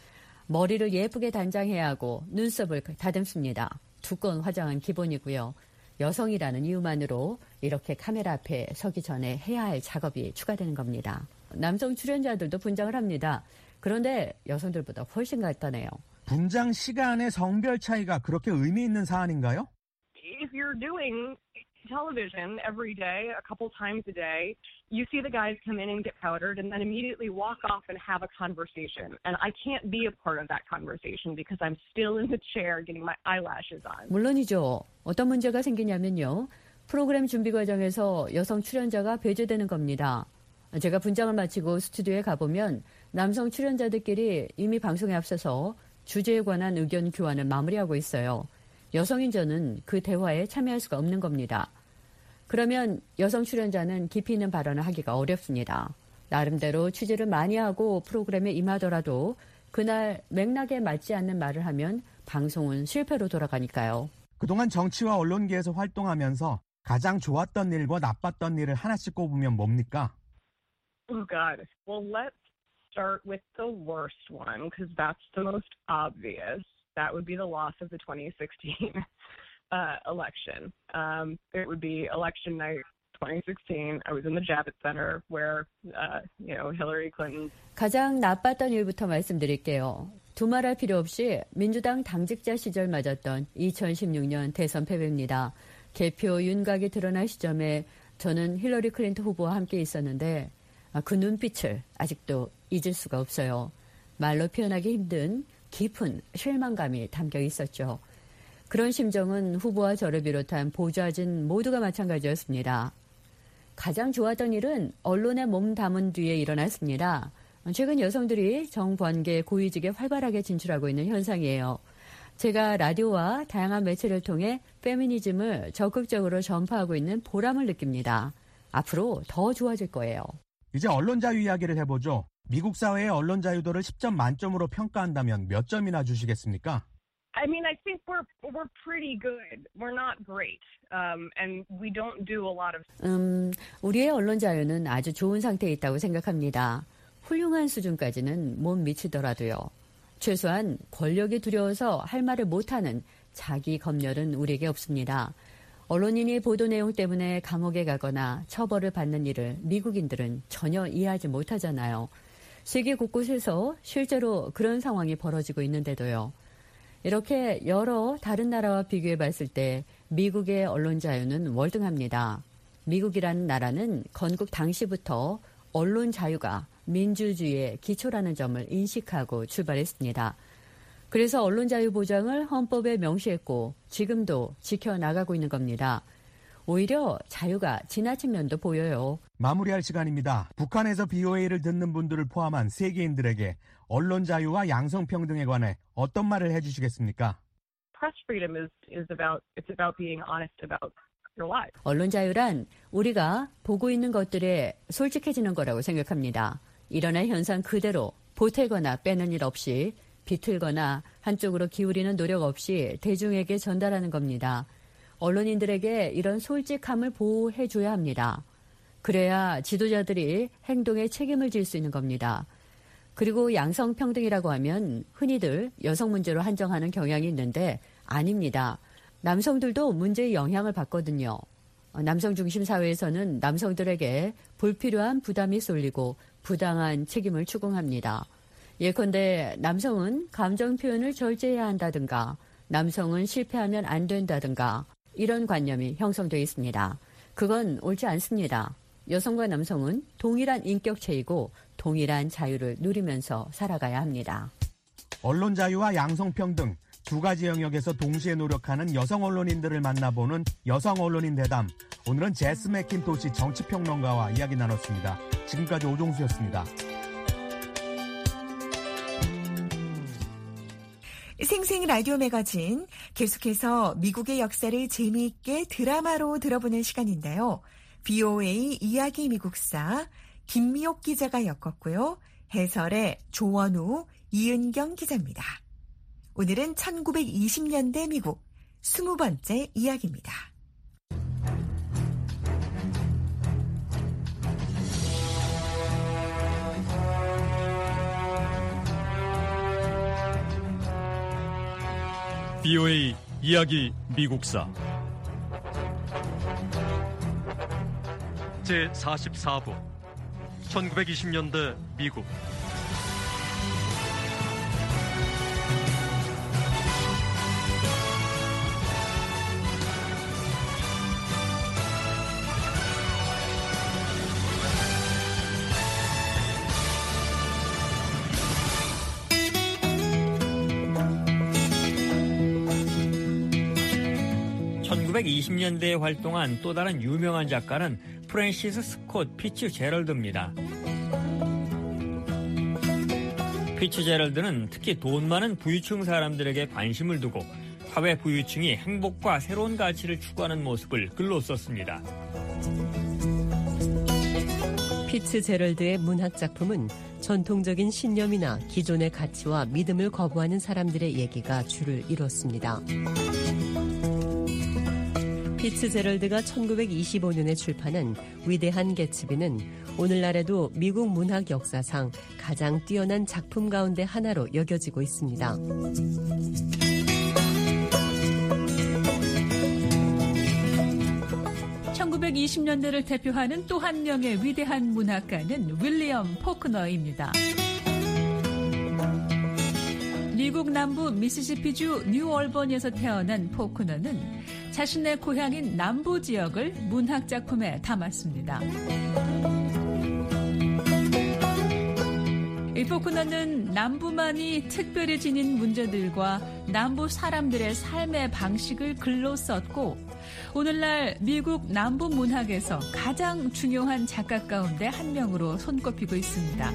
머리를 예쁘게 단장해야 하고 눈썹을 다듬습니다. 두꺼운 화장은 기본이고요. 여성이라는 이유만으로 이렇게 카메라 앞에 서기 전에 해야 할 작업이 추가되는 겁니다. 남성 출연자들도 분장을 합니다. 그런데 여성들보다 훨씬 간단해요. 분장 시간의 성별 차이가 그렇게 의미 있는 사안인가요? If you're doing television every day, a couple times a day, you see the guys come in and get powdered and then immediately walk off and have a conversation. And I can't be a part of that conversation because I'm still in the chair getting my eyelashes on. 물론이죠. 어떤 문제가 생기냐면요. 프로그램 준비 과정에서 여성 출연자가 배제되는 겁니다. 제가 분장을 마치고 스튜디오에 가보면 남성 출연자들끼리 이미 방송에 앞서서 주제에 관한 의견 교환을 마무리하고 있어요. 여성인 저는 그 대화에 참여할 수가 없는 겁니다. 그러면 여성 출연자는 깊이 있는 발언을 하기가 어렵습니다. 나름대로 취재를 많이 하고 프로그램에 임하더라도 그날 맥락에 맞지 않는 말을 하면 방송은 실패로 돌아가니까요. 그동안 정치와 언론계에서 활동하면서 가장 좋았던 일과 나빴던 일을 하나씩 꼽으면 뭡니까? Oh, God. Well, let's start with the worst one because that's the most obvious. That would be the loss of the 2016 election. It would be election night 2016. I was in the Javits Center where, Hillary Clinton. 가장 나빴던 일부터 말씀드릴게요. 두말할 필요 없이 민주당 당직자 시절 맞았던 2016년 대선 패배입니다. 개표 윤곽이 드러날 시점에 저는 힐러리 클린턴 후보와 함께 있었는데 그 눈빛을 아직도 잊을 수가 없어요. 말로 표현하기 힘든 깊은 실망감이 담겨 있었죠. 그런 심정은 후보와 저를 비롯한 보좌진 모두가 마찬가지였습니다. 가장 좋았던 일은 언론에 몸 담은 뒤에 일어났습니다. 최근 여성들이 정관계 고위직에 활발하게 진출하고 있는 현상이에요. 제가 라디오와 다양한 매체를 통해 페미니즘을 적극적으로 전파하고 있는 보람을 느낍니다. 앞으로 더 좋아질 거예요. 이제 언론 자유 이야기를 해보죠. 미국 사회의 언론 자유도를 10점 만점으로 평가한다면 몇 점이나 주시겠습니까? I mean, I think we're pretty good. We're not great. And we don't do a lot of. 우리의 언론 자유는 아주 좋은 상태에 있다고 생각합니다. 훌륭한 수준까지는 못 미치더라도요. 최소한 권력이 두려워서 할 말을 못하는 자기 검열은 우리에게 없습니다. 언론인이 보도 내용 때문에 감옥에 가거나 처벌을 받는 일을 미국인들은 전혀 이해하지 못하잖아요. 세계 곳곳에서 실제로 그런 상황이 벌어지고 있는데도요. 이렇게 여러 다른 나라와 비교해 봤을 때 미국의 언론 자유는 월등합니다. 미국이라는 나라는 건국 당시부터 언론 자유가 민주주의의 기초라는 점을 인식하고 출발했습니다. 그래서 언론 자유 보장을 헌법에 명시했고 지금도 지켜나가고 있는 겁니다. 오히려 자유가 지나친 면도 보여요. 마무리할 시간입니다. 북한에서 BOA를 듣는 분들을 포함한 세계인들에게 언론 자유와 양성평등에 관해 어떤 말을 해주시겠습니까? Press freedom is about being honest about your life. 언론 자유란 우리가 보고 있는 것들에 솔직해지는 거라고 생각합니다. 일어난 현상 그대로 보태거나 빼는 일 없이 비틀거나 한쪽으로 기울이는 노력 없이 대중에게 전달하는 겁니다. 언론인들에게 이런 솔직함을 보호해줘야 합니다. 그래야 지도자들이 행동에 책임을 질 수 있는 겁니다. 그리고 양성평등이라고 하면 흔히들 여성 문제로 한정하는 경향이 있는데 아닙니다. 남성들도 문제의 영향을 받거든요. 남성 중심 사회에서는 남성들에게 불필요한 부담이 쏠리고 부당한 책임을 추궁합니다. 예컨대 남성은 감정 표현을 절제해야 한다든가 남성은 실패하면 안 된다든가 이런 관념이 형성되어 있습니다. 그건 옳지 않습니다. 여성과 남성은 동일한 인격체이고 동일한 자유를 누리면서 살아가야 합니다. 언론 자유와 양성평등 두 가지 영역에서 동시에 노력하는 여성 언론인들을 만나보는 여성 언론인 대담. 오늘은 제스 맥킨토시 정치평론가와 이야기 나눴습니다. 지금까지 오종수였습니다. 생생 라디오 매거진 계속해서 미국의 역사를 재미있게 드라마로 들어보는 시간인데요. BOA 이야기 미국사 김미옥 기자가 엮었고요. 해설의 조원우, 이은경 기자입니다. 오늘은 1920년대 미국 20번째 이야기입니다. BOA 이야기 미국사 제44부 1920년대 미국. (1920년대에) 활동한 또 다른 유명한 작가는 프랜시스 스콧 피츠제럴드입니다. 피츠제럴드는 특히 돈 많은 부유층 사람들에게 관심을 두고 사회 부유층이 행복과 새로운 가치를 추구하는 모습을 글로 썼습니다. 피츠제럴드의 문학 작품은 전통적인 신념이나 기존의 가치와 믿음을 거부하는 사람들의 얘기가 주를 이뤘습니다. 피츠제럴드가 1925년에 출판한 위대한 개츠비는 오늘날에도 미국 문학 역사상 가장 뛰어난 작품 가운데 하나로 여겨지고 있습니다. 1920년대를 대표하는 또 한 명의 위대한 문학가는 윌리엄 포크너입니다. 미국 남부 미시시피주 뉴얼버니에서 태어난 포크너는 자신의 고향인 남부 지역을 문학 작품에 담았습니다. 이 포크너는 남부만이 특별히 지닌 문제들과 남부 사람들의 삶의 방식을 글로 썼고 오늘날 미국 남부 문학에서 가장 중요한 작가 가운데 한 명으로 손꼽히고 있습니다.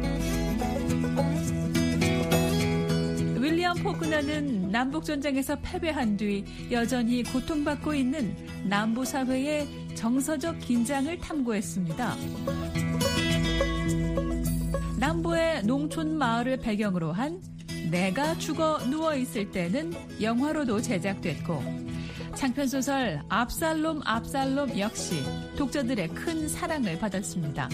윌리엄 포크너는 남북전쟁에서 패배한 뒤 여전히 고통받고 있는 남부 사회의 정서적 긴장을 탐구했습니다. 남부의 농촌 마을을 배경으로 한 내가 죽어 누워있을 때는 영화로도 제작됐고 장편소설 압살롬 역시 독자들의 큰 사랑을 받았습니다.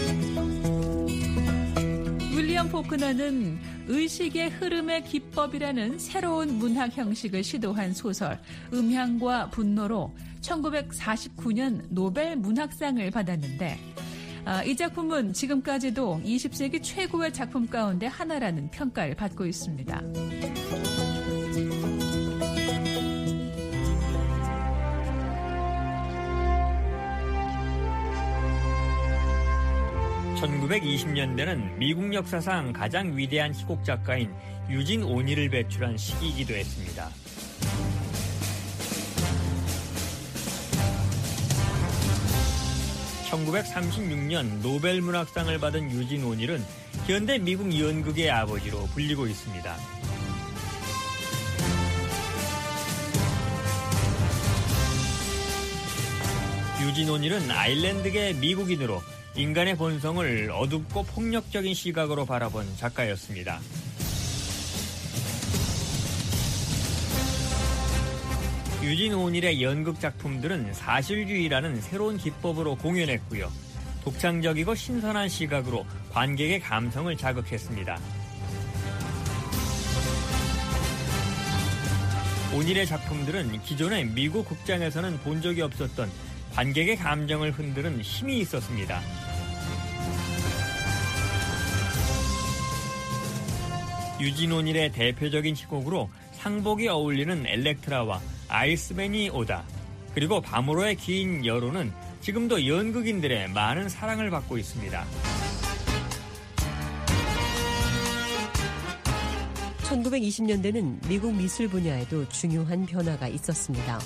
윌리엄 포크너는 의식의 흐름의 기법이라는 새로운 문학 형식을 시도한 소설 음향과 분노로 1949년 노벨 문학상을 받았는데 이 작품은 지금까지도 20세기 최고의 작품 가운데 하나라는 평가를 받고 있습니다. (1920년대는) 미국 역사상 가장 위대한 희곡 작가인 유진 오닐을 배출한 시기이기도 했습니다. (1936년) 노벨 문학상을 받은 유진 오닐은 현대 미국 연극의 아버지로 불리고 있습니다. 유진 오닐은 아일랜드계 미국인으로 인간의 본성을 어둡고 폭력적인 시각으로 바라본 작가였습니다. 유진 오닐의 연극 작품들은 사실주의라는 새로운 기법으로 공연했고요. 독창적이고 신선한 시각으로 관객의 감성을 자극했습니다. 오닐의 작품들은 기존의 미국 극장에서는 본 적이 없었던 관객의 감정을 흔드는 힘이 있었습니다. 유진 오닐의 대표적인 희곡으로 상복이 어울리는 엘렉트라와 아이스맨이 오다, 그리고 밤으로의 긴 여로는 지금도 연극인들의 많은 사랑을 받고 있습니다. 1920년대는 미국 미술 분야에도 중요한 변화가 있었습니다.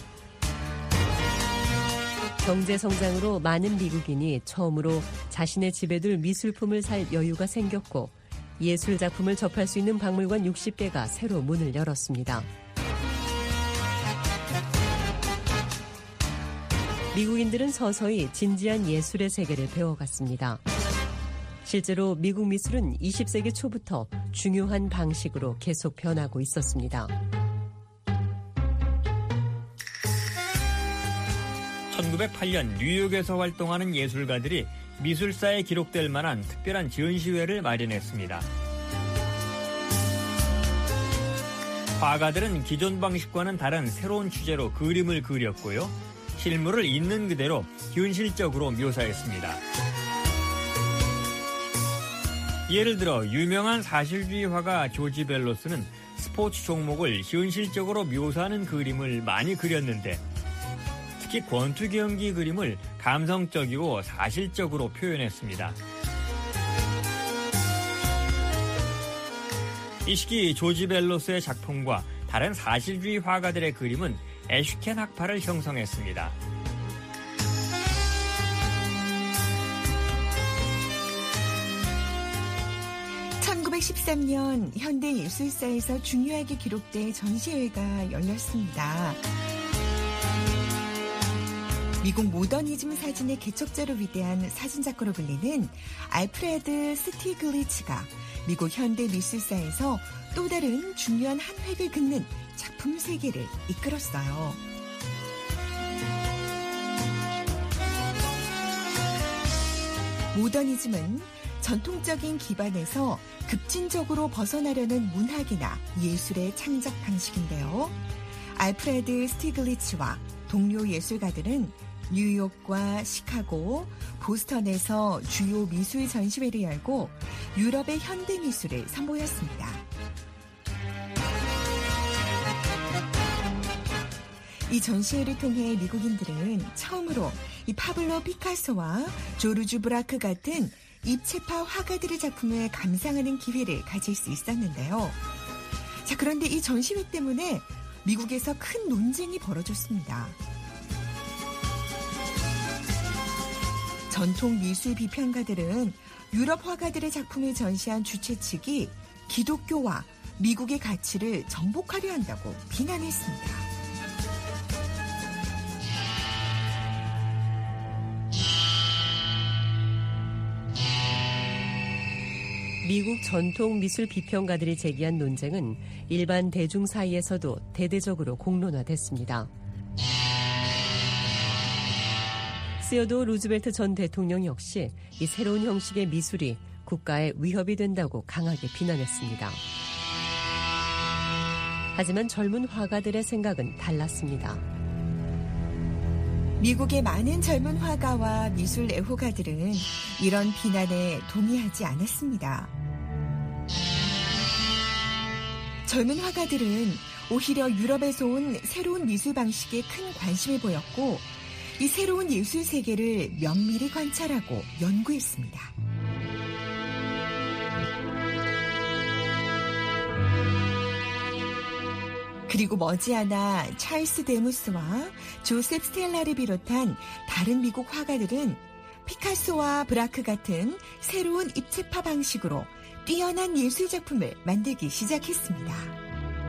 경제 성장으로 많은 미국인이 처음으로 자신의 집에 둘 미술품을 살 여유가 생겼고 예술 작품을 접할 수 있는 박물관 60개가 새로 문을 열었습니다. 미국인들은 서서히 진지한 예술의 세계를 배워갔습니다. 실제로 미국 미술은 20세기 초부터 중요한 방식으로 계속 변하고 있었습니다. 1908년 뉴욕에서 활동하는 예술가들이 미술사에 기록될 만한 특별한 전시회를 마련했습니다. 화가들은 기존 방식과는 다른 새로운 주제로 그림을 그렸고요. 실물을 있는 그대로 현실적으로 묘사했습니다. 예를 들어 유명한 사실주의 화가 조지 벨로스는 스포츠 종목을 현실적으로 묘사하는 그림을 많이 그렸는데 특히 권투 경기 그림을 감성적이고 사실적으로 표현했습니다. 이 시기 조지 벨로스의 작품과 다른 사실주의 화가들의 그림은 애슈켄 학파를 형성했습니다. (1913년) 현대예술사에서 중요하게 기록된 전시회가 열렸습니다. 미국 모더니즘 사진의 개척자로 위대한 사진작가로 불리는 알프레드 스티글리츠가 미국 현대미술사에서 또 다른 중요한 한 획을 긋는 작품 세계를 이끌었어요. 모더니즘은 전통적인 기반에서 급진적으로 벗어나려는 문학이나 예술의 창작 방식인데요. 알프레드 스티글리츠와 동료 예술가들은 뉴욕과 시카고, 보스턴에서 주요 미술 전시회를 열고 유럽의 현대 미술을 선보였습니다. 이 전시회를 통해 미국인들은 처음으로 이 파블로 피카소와 조르주 브라크 같은 입체파 화가들의 작품을 감상하는 기회를 가질 수 있었는데요. 자, 그런데 이 전시회 때문에 미국에서 큰 논쟁이 벌어졌습니다. 전통 미술 비평가들은 유럽 화가들의 작품을 전시한 주최 측이 기독교와 미국의 가치를 정복하려 한다고 비난했습니다. 미국 전통 미술 비평가들이 제기한 논쟁은 일반 대중 사이에서도 대대적으로 공론화됐습니다. 시어도어 루즈벨트 전 대통령 역시 이 새로운 형식의 미술이 국가에 위협이 된다고 강하게 비난했습니다. 하지만 젊은 화가들의 생각은 달랐습니다. 미국의 많은 젊은 화가와 미술 애호가들은 이런 비난에 동의하지 않았습니다. 젊은 화가들은 오히려 유럽에서 온 새로운 미술 방식에 큰 관심을 보였고 이 새로운 예술 세계를 면밀히 관찰하고 연구했습니다. 그리고 머지않아 찰스 데무스와 조셉 스텔라를 비롯한 다른 미국 화가들은 피카소와 브라크 같은 새로운 입체파 방식으로 뛰어난 예술 작품을 만들기 시작했습니다.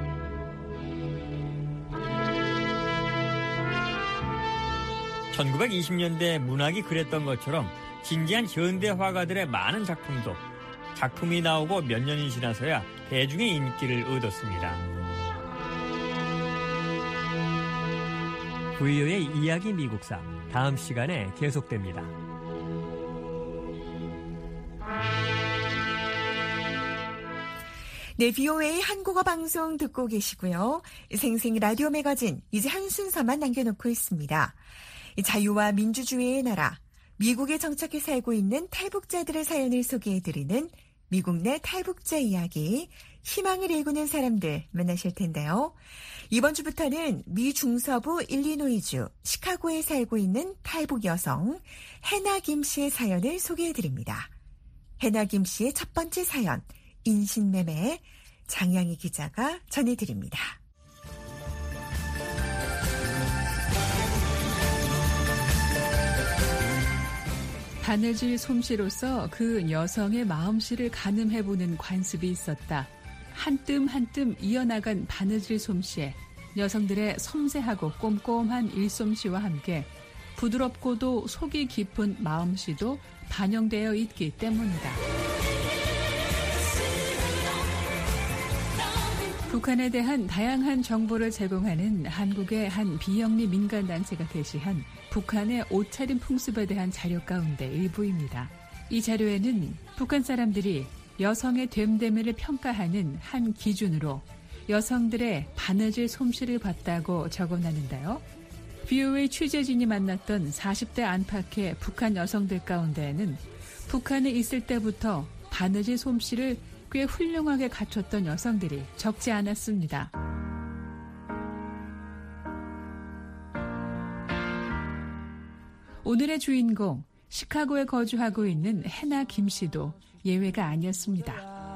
(1920년대) 문학이 그랬던 것처럼 진지한 현대 화가들의 많은 작품도 작품이 나오고 몇 년이 지나서야 대중의 인기를 얻었습니다. VO의 이야기 미국사 다음 시간에 계속됩니다. 네, VOA 한국어 방송 듣고 계시고요. 생생 라디오 매거진 이제 한 순서만 남겨놓고 있습니다. 자유와 민주주의의 나라, 미국에 정착해 살고 있는 탈북자들의 사연을 소개해드리는 미국 내 탈북자 이야기, 희망을 일구는 사람들 만나실 텐데요. 이번 주부터는 미 중서부 일리노이주 시카고에 살고 있는 탈북 여성 해나 김 씨의 사연을 소개해드립니다. 해나 김 씨의 첫 번째 사연, 인신매매, 장양희 기자가 전해드립니다. 바느질 솜씨로서 그 여성의 마음씨를 가늠해보는 관습이 있었다. 한 뜸 한 뜸 이어나간 바느질 솜씨에 여성들의 섬세하고 꼼꼼한 일솜씨와 함께 부드럽고도 속이 깊은 마음씨도 반영되어 있기 때문이다. 북한에 대한 다양한 정보를 제공하는 한국의 한 비영리 민간단체가 게시한 북한의 옷차림 풍습에 대한 자료 가운데 일부입니다. 이 자료에는 북한 사람들이 여성의 됨됨이를 평가하는 한 기준으로 여성들의 바느질 솜씨를 봤다고 적어놨는데요. VOA 취재진이 만났던 40대 안팎의 북한 여성들 가운데에는 북한에 있을 때부터 바느질 솜씨를 꽤 훌륭하게 갖췄던 여성들이 적지 않았습니다. 오늘의 주인공, 시카고에 거주하고 있는 해나 김 씨도 예외가 아니었습니다.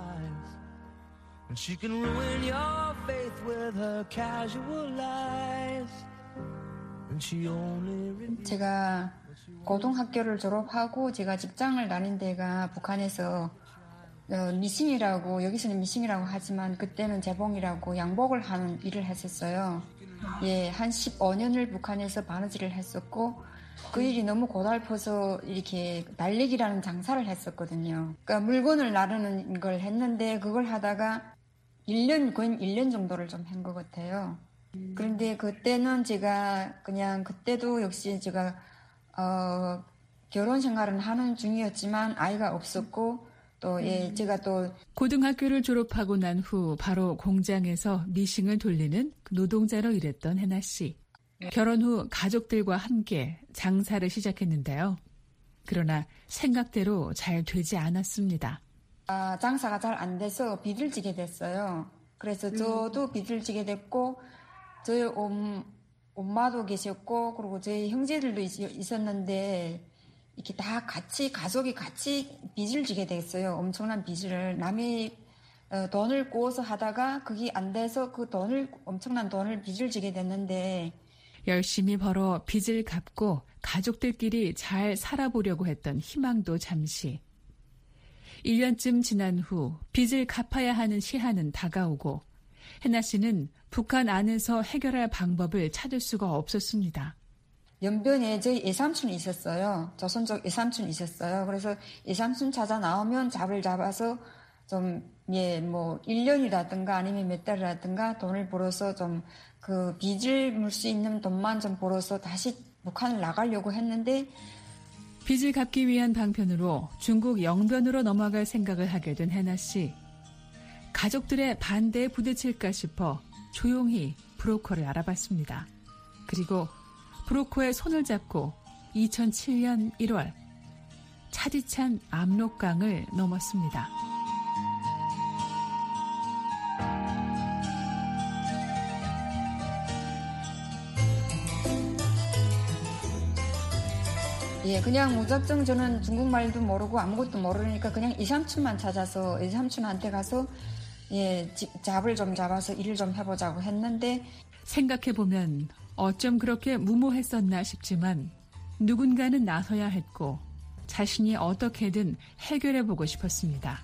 제가 고등학교를 졸업하고 제가 직장을 다닌 데가 북한에서 미싱이라고, 여기서는 미싱이라고 하지만 그때는 재봉이라고 양복을 하는 일을 했었어요. 예, 한 15년을 북한에서 바느질을 했었고 그 일이 너무 고달퍼서 이렇게 날리기라는 장사를 했었거든요. 그러니까 물건을 나르는 걸 했는데 그걸 하다가 1년, 거의 1년 정도를 좀 한 것 같아요. 그런데 그때는 제가 그냥 그때도 역시 제가 결혼 생활은 하는 중이었지만 아이가 없었고 또 예, 제가 또 고등학교를 졸업하고 난 후 바로 공장에서 미싱을 돌리는 노동자로 일했던 해나 씨. 결혼 후 가족들과 함께 장사를 시작했는데요. 그러나 생각대로 잘 되지 않았습니다. 장사가 잘 안 돼서 빚을 지게 됐어요. 그래서 저도 빚을 지게 됐고 저희 엄마도 계셨고 그리고 저희 형제들도 있었는데 이렇게 다 같이 가족이 같이 빚을 지게 됐어요. 엄청난 빚을 남이 돈을 꼬아서 하다가 그게 안 돼서 그 돈을 엄청난 돈을 빚을 지게 됐는데 열심히 벌어 빚을 갚고 가족들끼리 잘 살아보려고 했던 희망도 잠시. 1년쯤 지난 후 빚을 갚아야 하는 시한은 다가오고 해나 씨는 북한 안에서 해결할 방법을 찾을 수가 없었습니다. 연변에 저희 외삼촌이 있었어요. 조선족 외삼촌이 있었어요. 그래서 외삼촌 찾아 나오면 잡을 잡아서 좀, 예, 뭐, 1년이라든가 아니면 몇 달이라든가 돈을 벌어서 좀 그 빚을 물 수 있는 돈만 좀 벌어서 다시 북한을 나가려고 했는데 빚을 갚기 위한 방편으로 중국 영변으로 넘어갈 생각을 하게 된 해나 씨. 가족들의 반대에 부딪힐까 싶어 조용히 브로커를 알아봤습니다. 그리고 브로커의 손을 잡고 2007년 1월 차디찬 압록강을 넘었습니다. 예, 그냥 무작정 저는 중국말도 모르고 아무것도 모르니까 그냥 이삼촌만 찾아서 이삼촌한테 가서 예, 잡을 좀 잡아서 일을 좀 해보자고 했는데 생각해보면 어쩜 그렇게 무모했었나 싶지만 누군가는 나서야 했고 자신이 어떻게든 해결해보고 싶었습니다.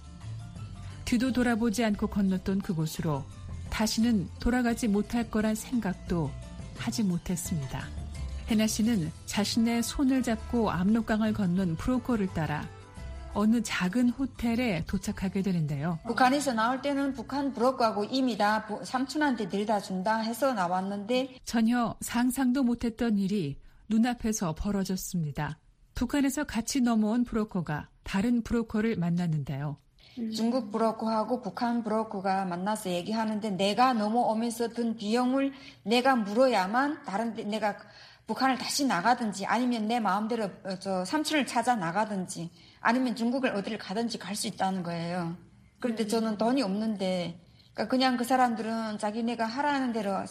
뒤도 돌아보지 않고 건넜던 그곳으로 다시는 돌아가지 못할 거란 생각도 하지 못했습니다. 해나 씨는 자신의 손을 잡고 압록강을 건넌 브로커를 따라 어느 작은 호텔에 도착하게 되는데요. 북한에서 나올 때는 북한 브로커하고 이미 다 삼촌한테 데려다 준다 해서 나왔는데 전혀 상상도 못했던 일이 눈앞에서 벌어졌습니다. 북한에서 같이 넘어온 브로커가 다른 브로커를 만났는데요. 중국 브로커하고 북한 브로커가 만나서 얘기하는데 내가 넘어오면서 든 비용을 내가 물어야만 다른데 내가 북한을 다시 나가든지 아니면 내 마음대로 저 삼촌을 찾아 나가든지 아니면 중국을 어디를 가든지 갈 수 있다는 거예요. 그런데 저는 돈이 없는데 그러니까 그냥 그 사람들은 자기네가 하라는 대로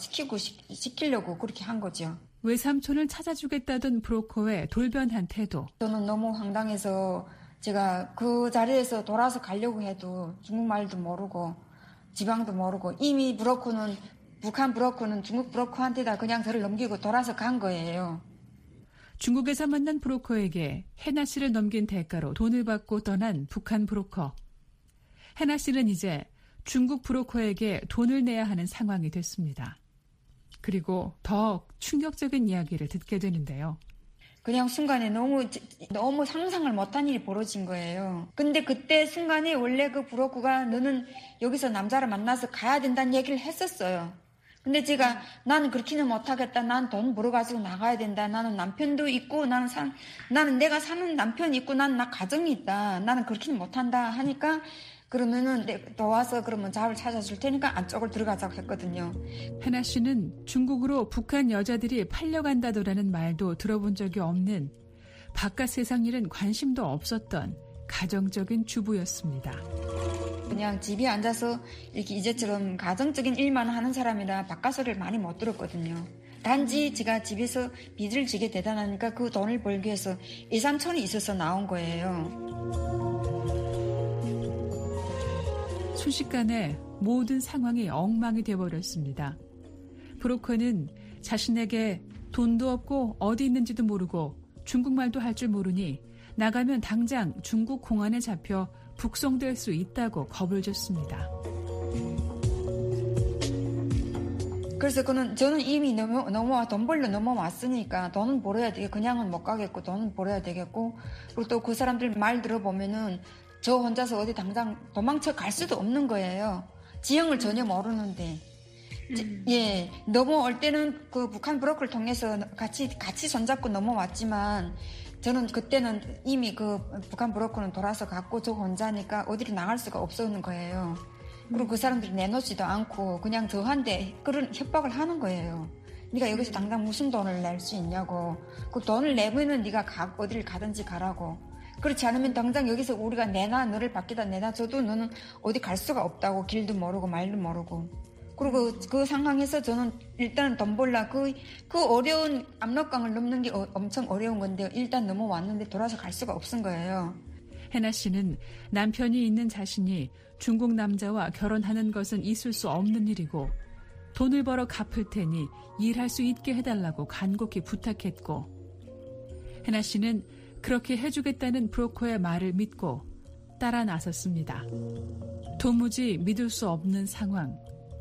시키려고 그렇게 한 거죠. 외삼촌을 찾아주겠다던 브로커의 돌변한 태도. 저는 너무 황당해서 제가 그 자리에서 돌아서 가려고 해도 중국말도 모르고 지방도 모르고 이미 브로커는 북한 브로커는 중국 브로커한테다 그냥 저를 넘기고 돌아서 간 거예요. 중국에서 만난 브로커에게 해나 씨를 넘긴 대가로 돈을 받고 떠난 북한 브로커. 해나 씨는 이제 중국 브로커에게 돈을 내야 하는 상황이 됐습니다. 그리고 더 충격적인 이야기를 듣게 되는데요. 그냥 순간에 너무 상상을 못한 일이 벌어진 거예요. 근데 그때 순간에 원래 그 브로커가 너는 여기서 남자를 만나서 가야 된다는 얘기를 했었어요. 근데 제가 나는 그렇게는 못하겠다. 난 돈 벌어가지고 나가야 된다. 나는 남편도 있고 나는 내가 사는 남편이 있고 나 가정이 있다. 나는 그렇게는 못한다 하니까 그러면은 너 와서 그러면 잡을 찾아줄 테니까 안쪽을 들어가자고 했거든요. 해나 씨는 중국으로 북한 여자들이 팔려간다더라는 말도 들어본 적이 없는 바깥 세상 일은 관심도 없었던 가정적인 주부였습니다. 그냥 집에 앉아서 이렇게 이제처럼 가정적인 일만 하는 사람이라 바깥 소리를 많이 못 들었거든요. 단지 제가 집에서 빚을 지게 되다니까 그 돈을 벌기 위해서 2, 3천이 있어서 나온 거예요. 순식간에 모든 상황이 엉망이 돼버렸습니다. 브로커는 자신에게 돈도 없고 어디 있는지도 모르고 중국말도 할 줄 모르니 나가면 당장 중국 공안에 잡혀 북송될 수 있다고 겁을 줬습니다. 그래서 저는 이미 돈 벌러 넘어왔으니까 돈은 벌어야 되겠고 그냥은 못 가겠고 돈은 벌어야 되겠고 그리고 또 그 사람들 말 들어보면은 저 혼자서 어디 당장 도망쳐 갈 수도 없는 거예요. 지형을 전혀 모르는데. 예, 넘어올 때는 그 북한 브로커를 통해서 같이 손잡고 넘어왔지만 저는 그때는 이미 그 북한 브로커는 돌아서 갔고 저 혼자니까 어디로 나갈 수가 없었는 거예요. 그리고 그 사람들이 내놓지도 않고 그냥 저한테 그런 협박을 하는 거예요. 네가 여기서 당장 무슨 돈을 낼 수 있냐고. 그 돈을 내면은 네가 어디를 가든지 가라고. 그렇지 않으면 당장 여기서 우리가 너를 밖에다 내놔줘도 너는 어디 갈 수가 없다고. 길도 모르고 말도 모르고. 그리고 그 상황에서 저는 일단 돈 벌라 그 어려운 압록강을 넘는 게 엄청 어려운 건데 일단 넘어왔는데 돌아서 갈 수가 없은 거예요. 해나 씨는 남편이 있는 자신이 중국 남자와 결혼하는 것은 있을 수 없는 일이고 돈을 벌어 갚을 테니 일할 수 있게 해달라고 간곡히 부탁했고 해나 씨는 그렇게 해주겠다는 브로커의 말을 믿고 따라 나섰습니다. 도무지 믿을 수 없는 상황,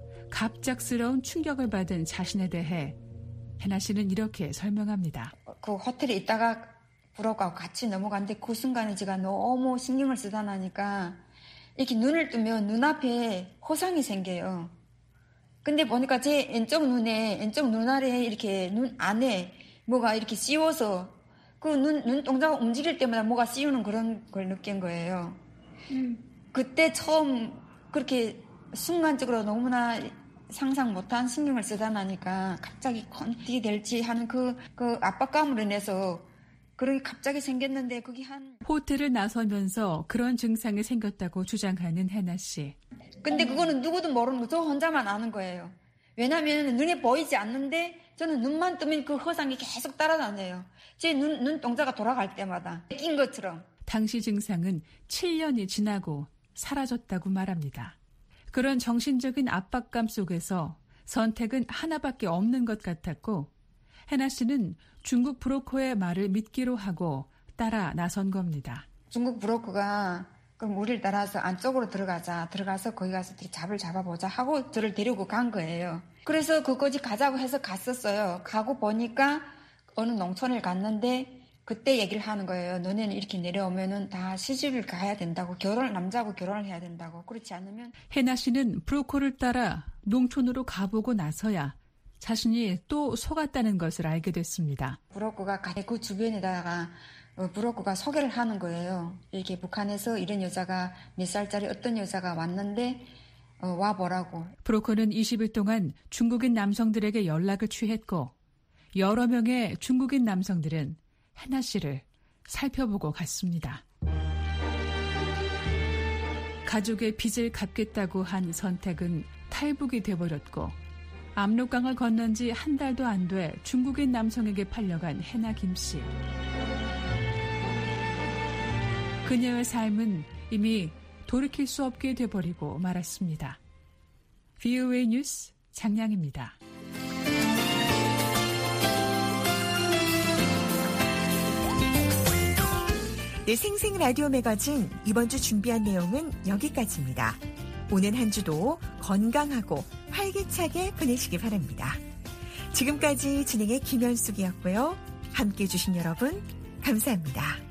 갑작스러운 충격을 받은 자신에 대해 해나 씨는 이렇게 설명합니다. 그 호텔에 있다가 브로커하고 같이 넘어갔는데 그 순간에 제가 너무 신경을 쓰다 나니까 이렇게 눈을 뜨면 눈앞에 호상이 생겨요. 근데 보니까 제 왼쪽 눈 아래에 이렇게 눈 안에 뭐가 이렇게 씌워서 그 눈동자가 움직일 때마다 뭐가 씌우는 그런 걸 느낀 거예요. 그때 처음 그렇게 순간적으로 너무나 상상 못한 신경을 쓰다 나니까 갑자기 어떻게 될지 하는 그 압박감으로 인해서 그렇게 갑자기 생겼는데 그게 호텔을 나서면서 그런 증상이 생겼다고 주장하는 해나 씨. 근데 그거는 누구도 모르는 거, 저 혼자만 아는 거예요. 왜냐하면 눈에 보이지 않는데 저는 눈만 뜨면 그 허상이 계속 따라다녀요. 제 눈동자가 돌아갈 때마다 낀 것처럼. 당시 증상은 7년이 지나고 사라졌다고 말합니다. 그런 정신적인 압박감 속에서 선택은 하나밖에 없는 것 같았고 해나 씨는 중국 브로커의 말을 믿기로 하고 따라 나선 겁니다. 중국 브로커가 그럼 우리를 따라서 안쪽으로 들어가서 거기 가서 잡을 잡아보자 하고 저를 데리고 간 거예요. 그래서 그거지 가자고 해서 갔었어요. 가고 보니까 어느 농촌을 갔는데 그때 얘기를 하는 거예요. 너네는 이렇게 내려오면은 다 시집을 가야 된다고. 남자하고 결혼을 해야 된다고. 그렇지 않으면. 해나 씨는 브로커를 따라 농촌으로 가보고 나서야 자신이 또 속았다는 것을 알게 됐습니다. 브로커가 그 주변에다가 브로커가 소개를 하는 거예요. 이렇게 북한에서 이런 여자가 몇 살짜리 어떤 여자가 왔는데 와보라고. 브로커는 20일 동안 중국인 남성들에게 연락을 취했고 여러 명의 중국인 남성들은 해나 씨를 살펴보고 갔습니다. 가족의 빚을 갚겠다고 한 선택은 탈북이 돼버렸고 압록강을 건넌 지 한 달도 안 돼 중국인 남성에게 팔려간 해나 김씨. 그녀의 삶은 이미 돌이킬 수 없게 돼버리고 말았습니다. VOA 뉴스 장량입니다. 네, 생생 라디오 매거진 이번 주 준비한 내용은 여기까지입니다. 오는 한 주도 건강하고 활기차게 보내시기 바랍니다. 지금까지 진행의 김현숙이었고요. 함께해 주신 여러분 감사합니다.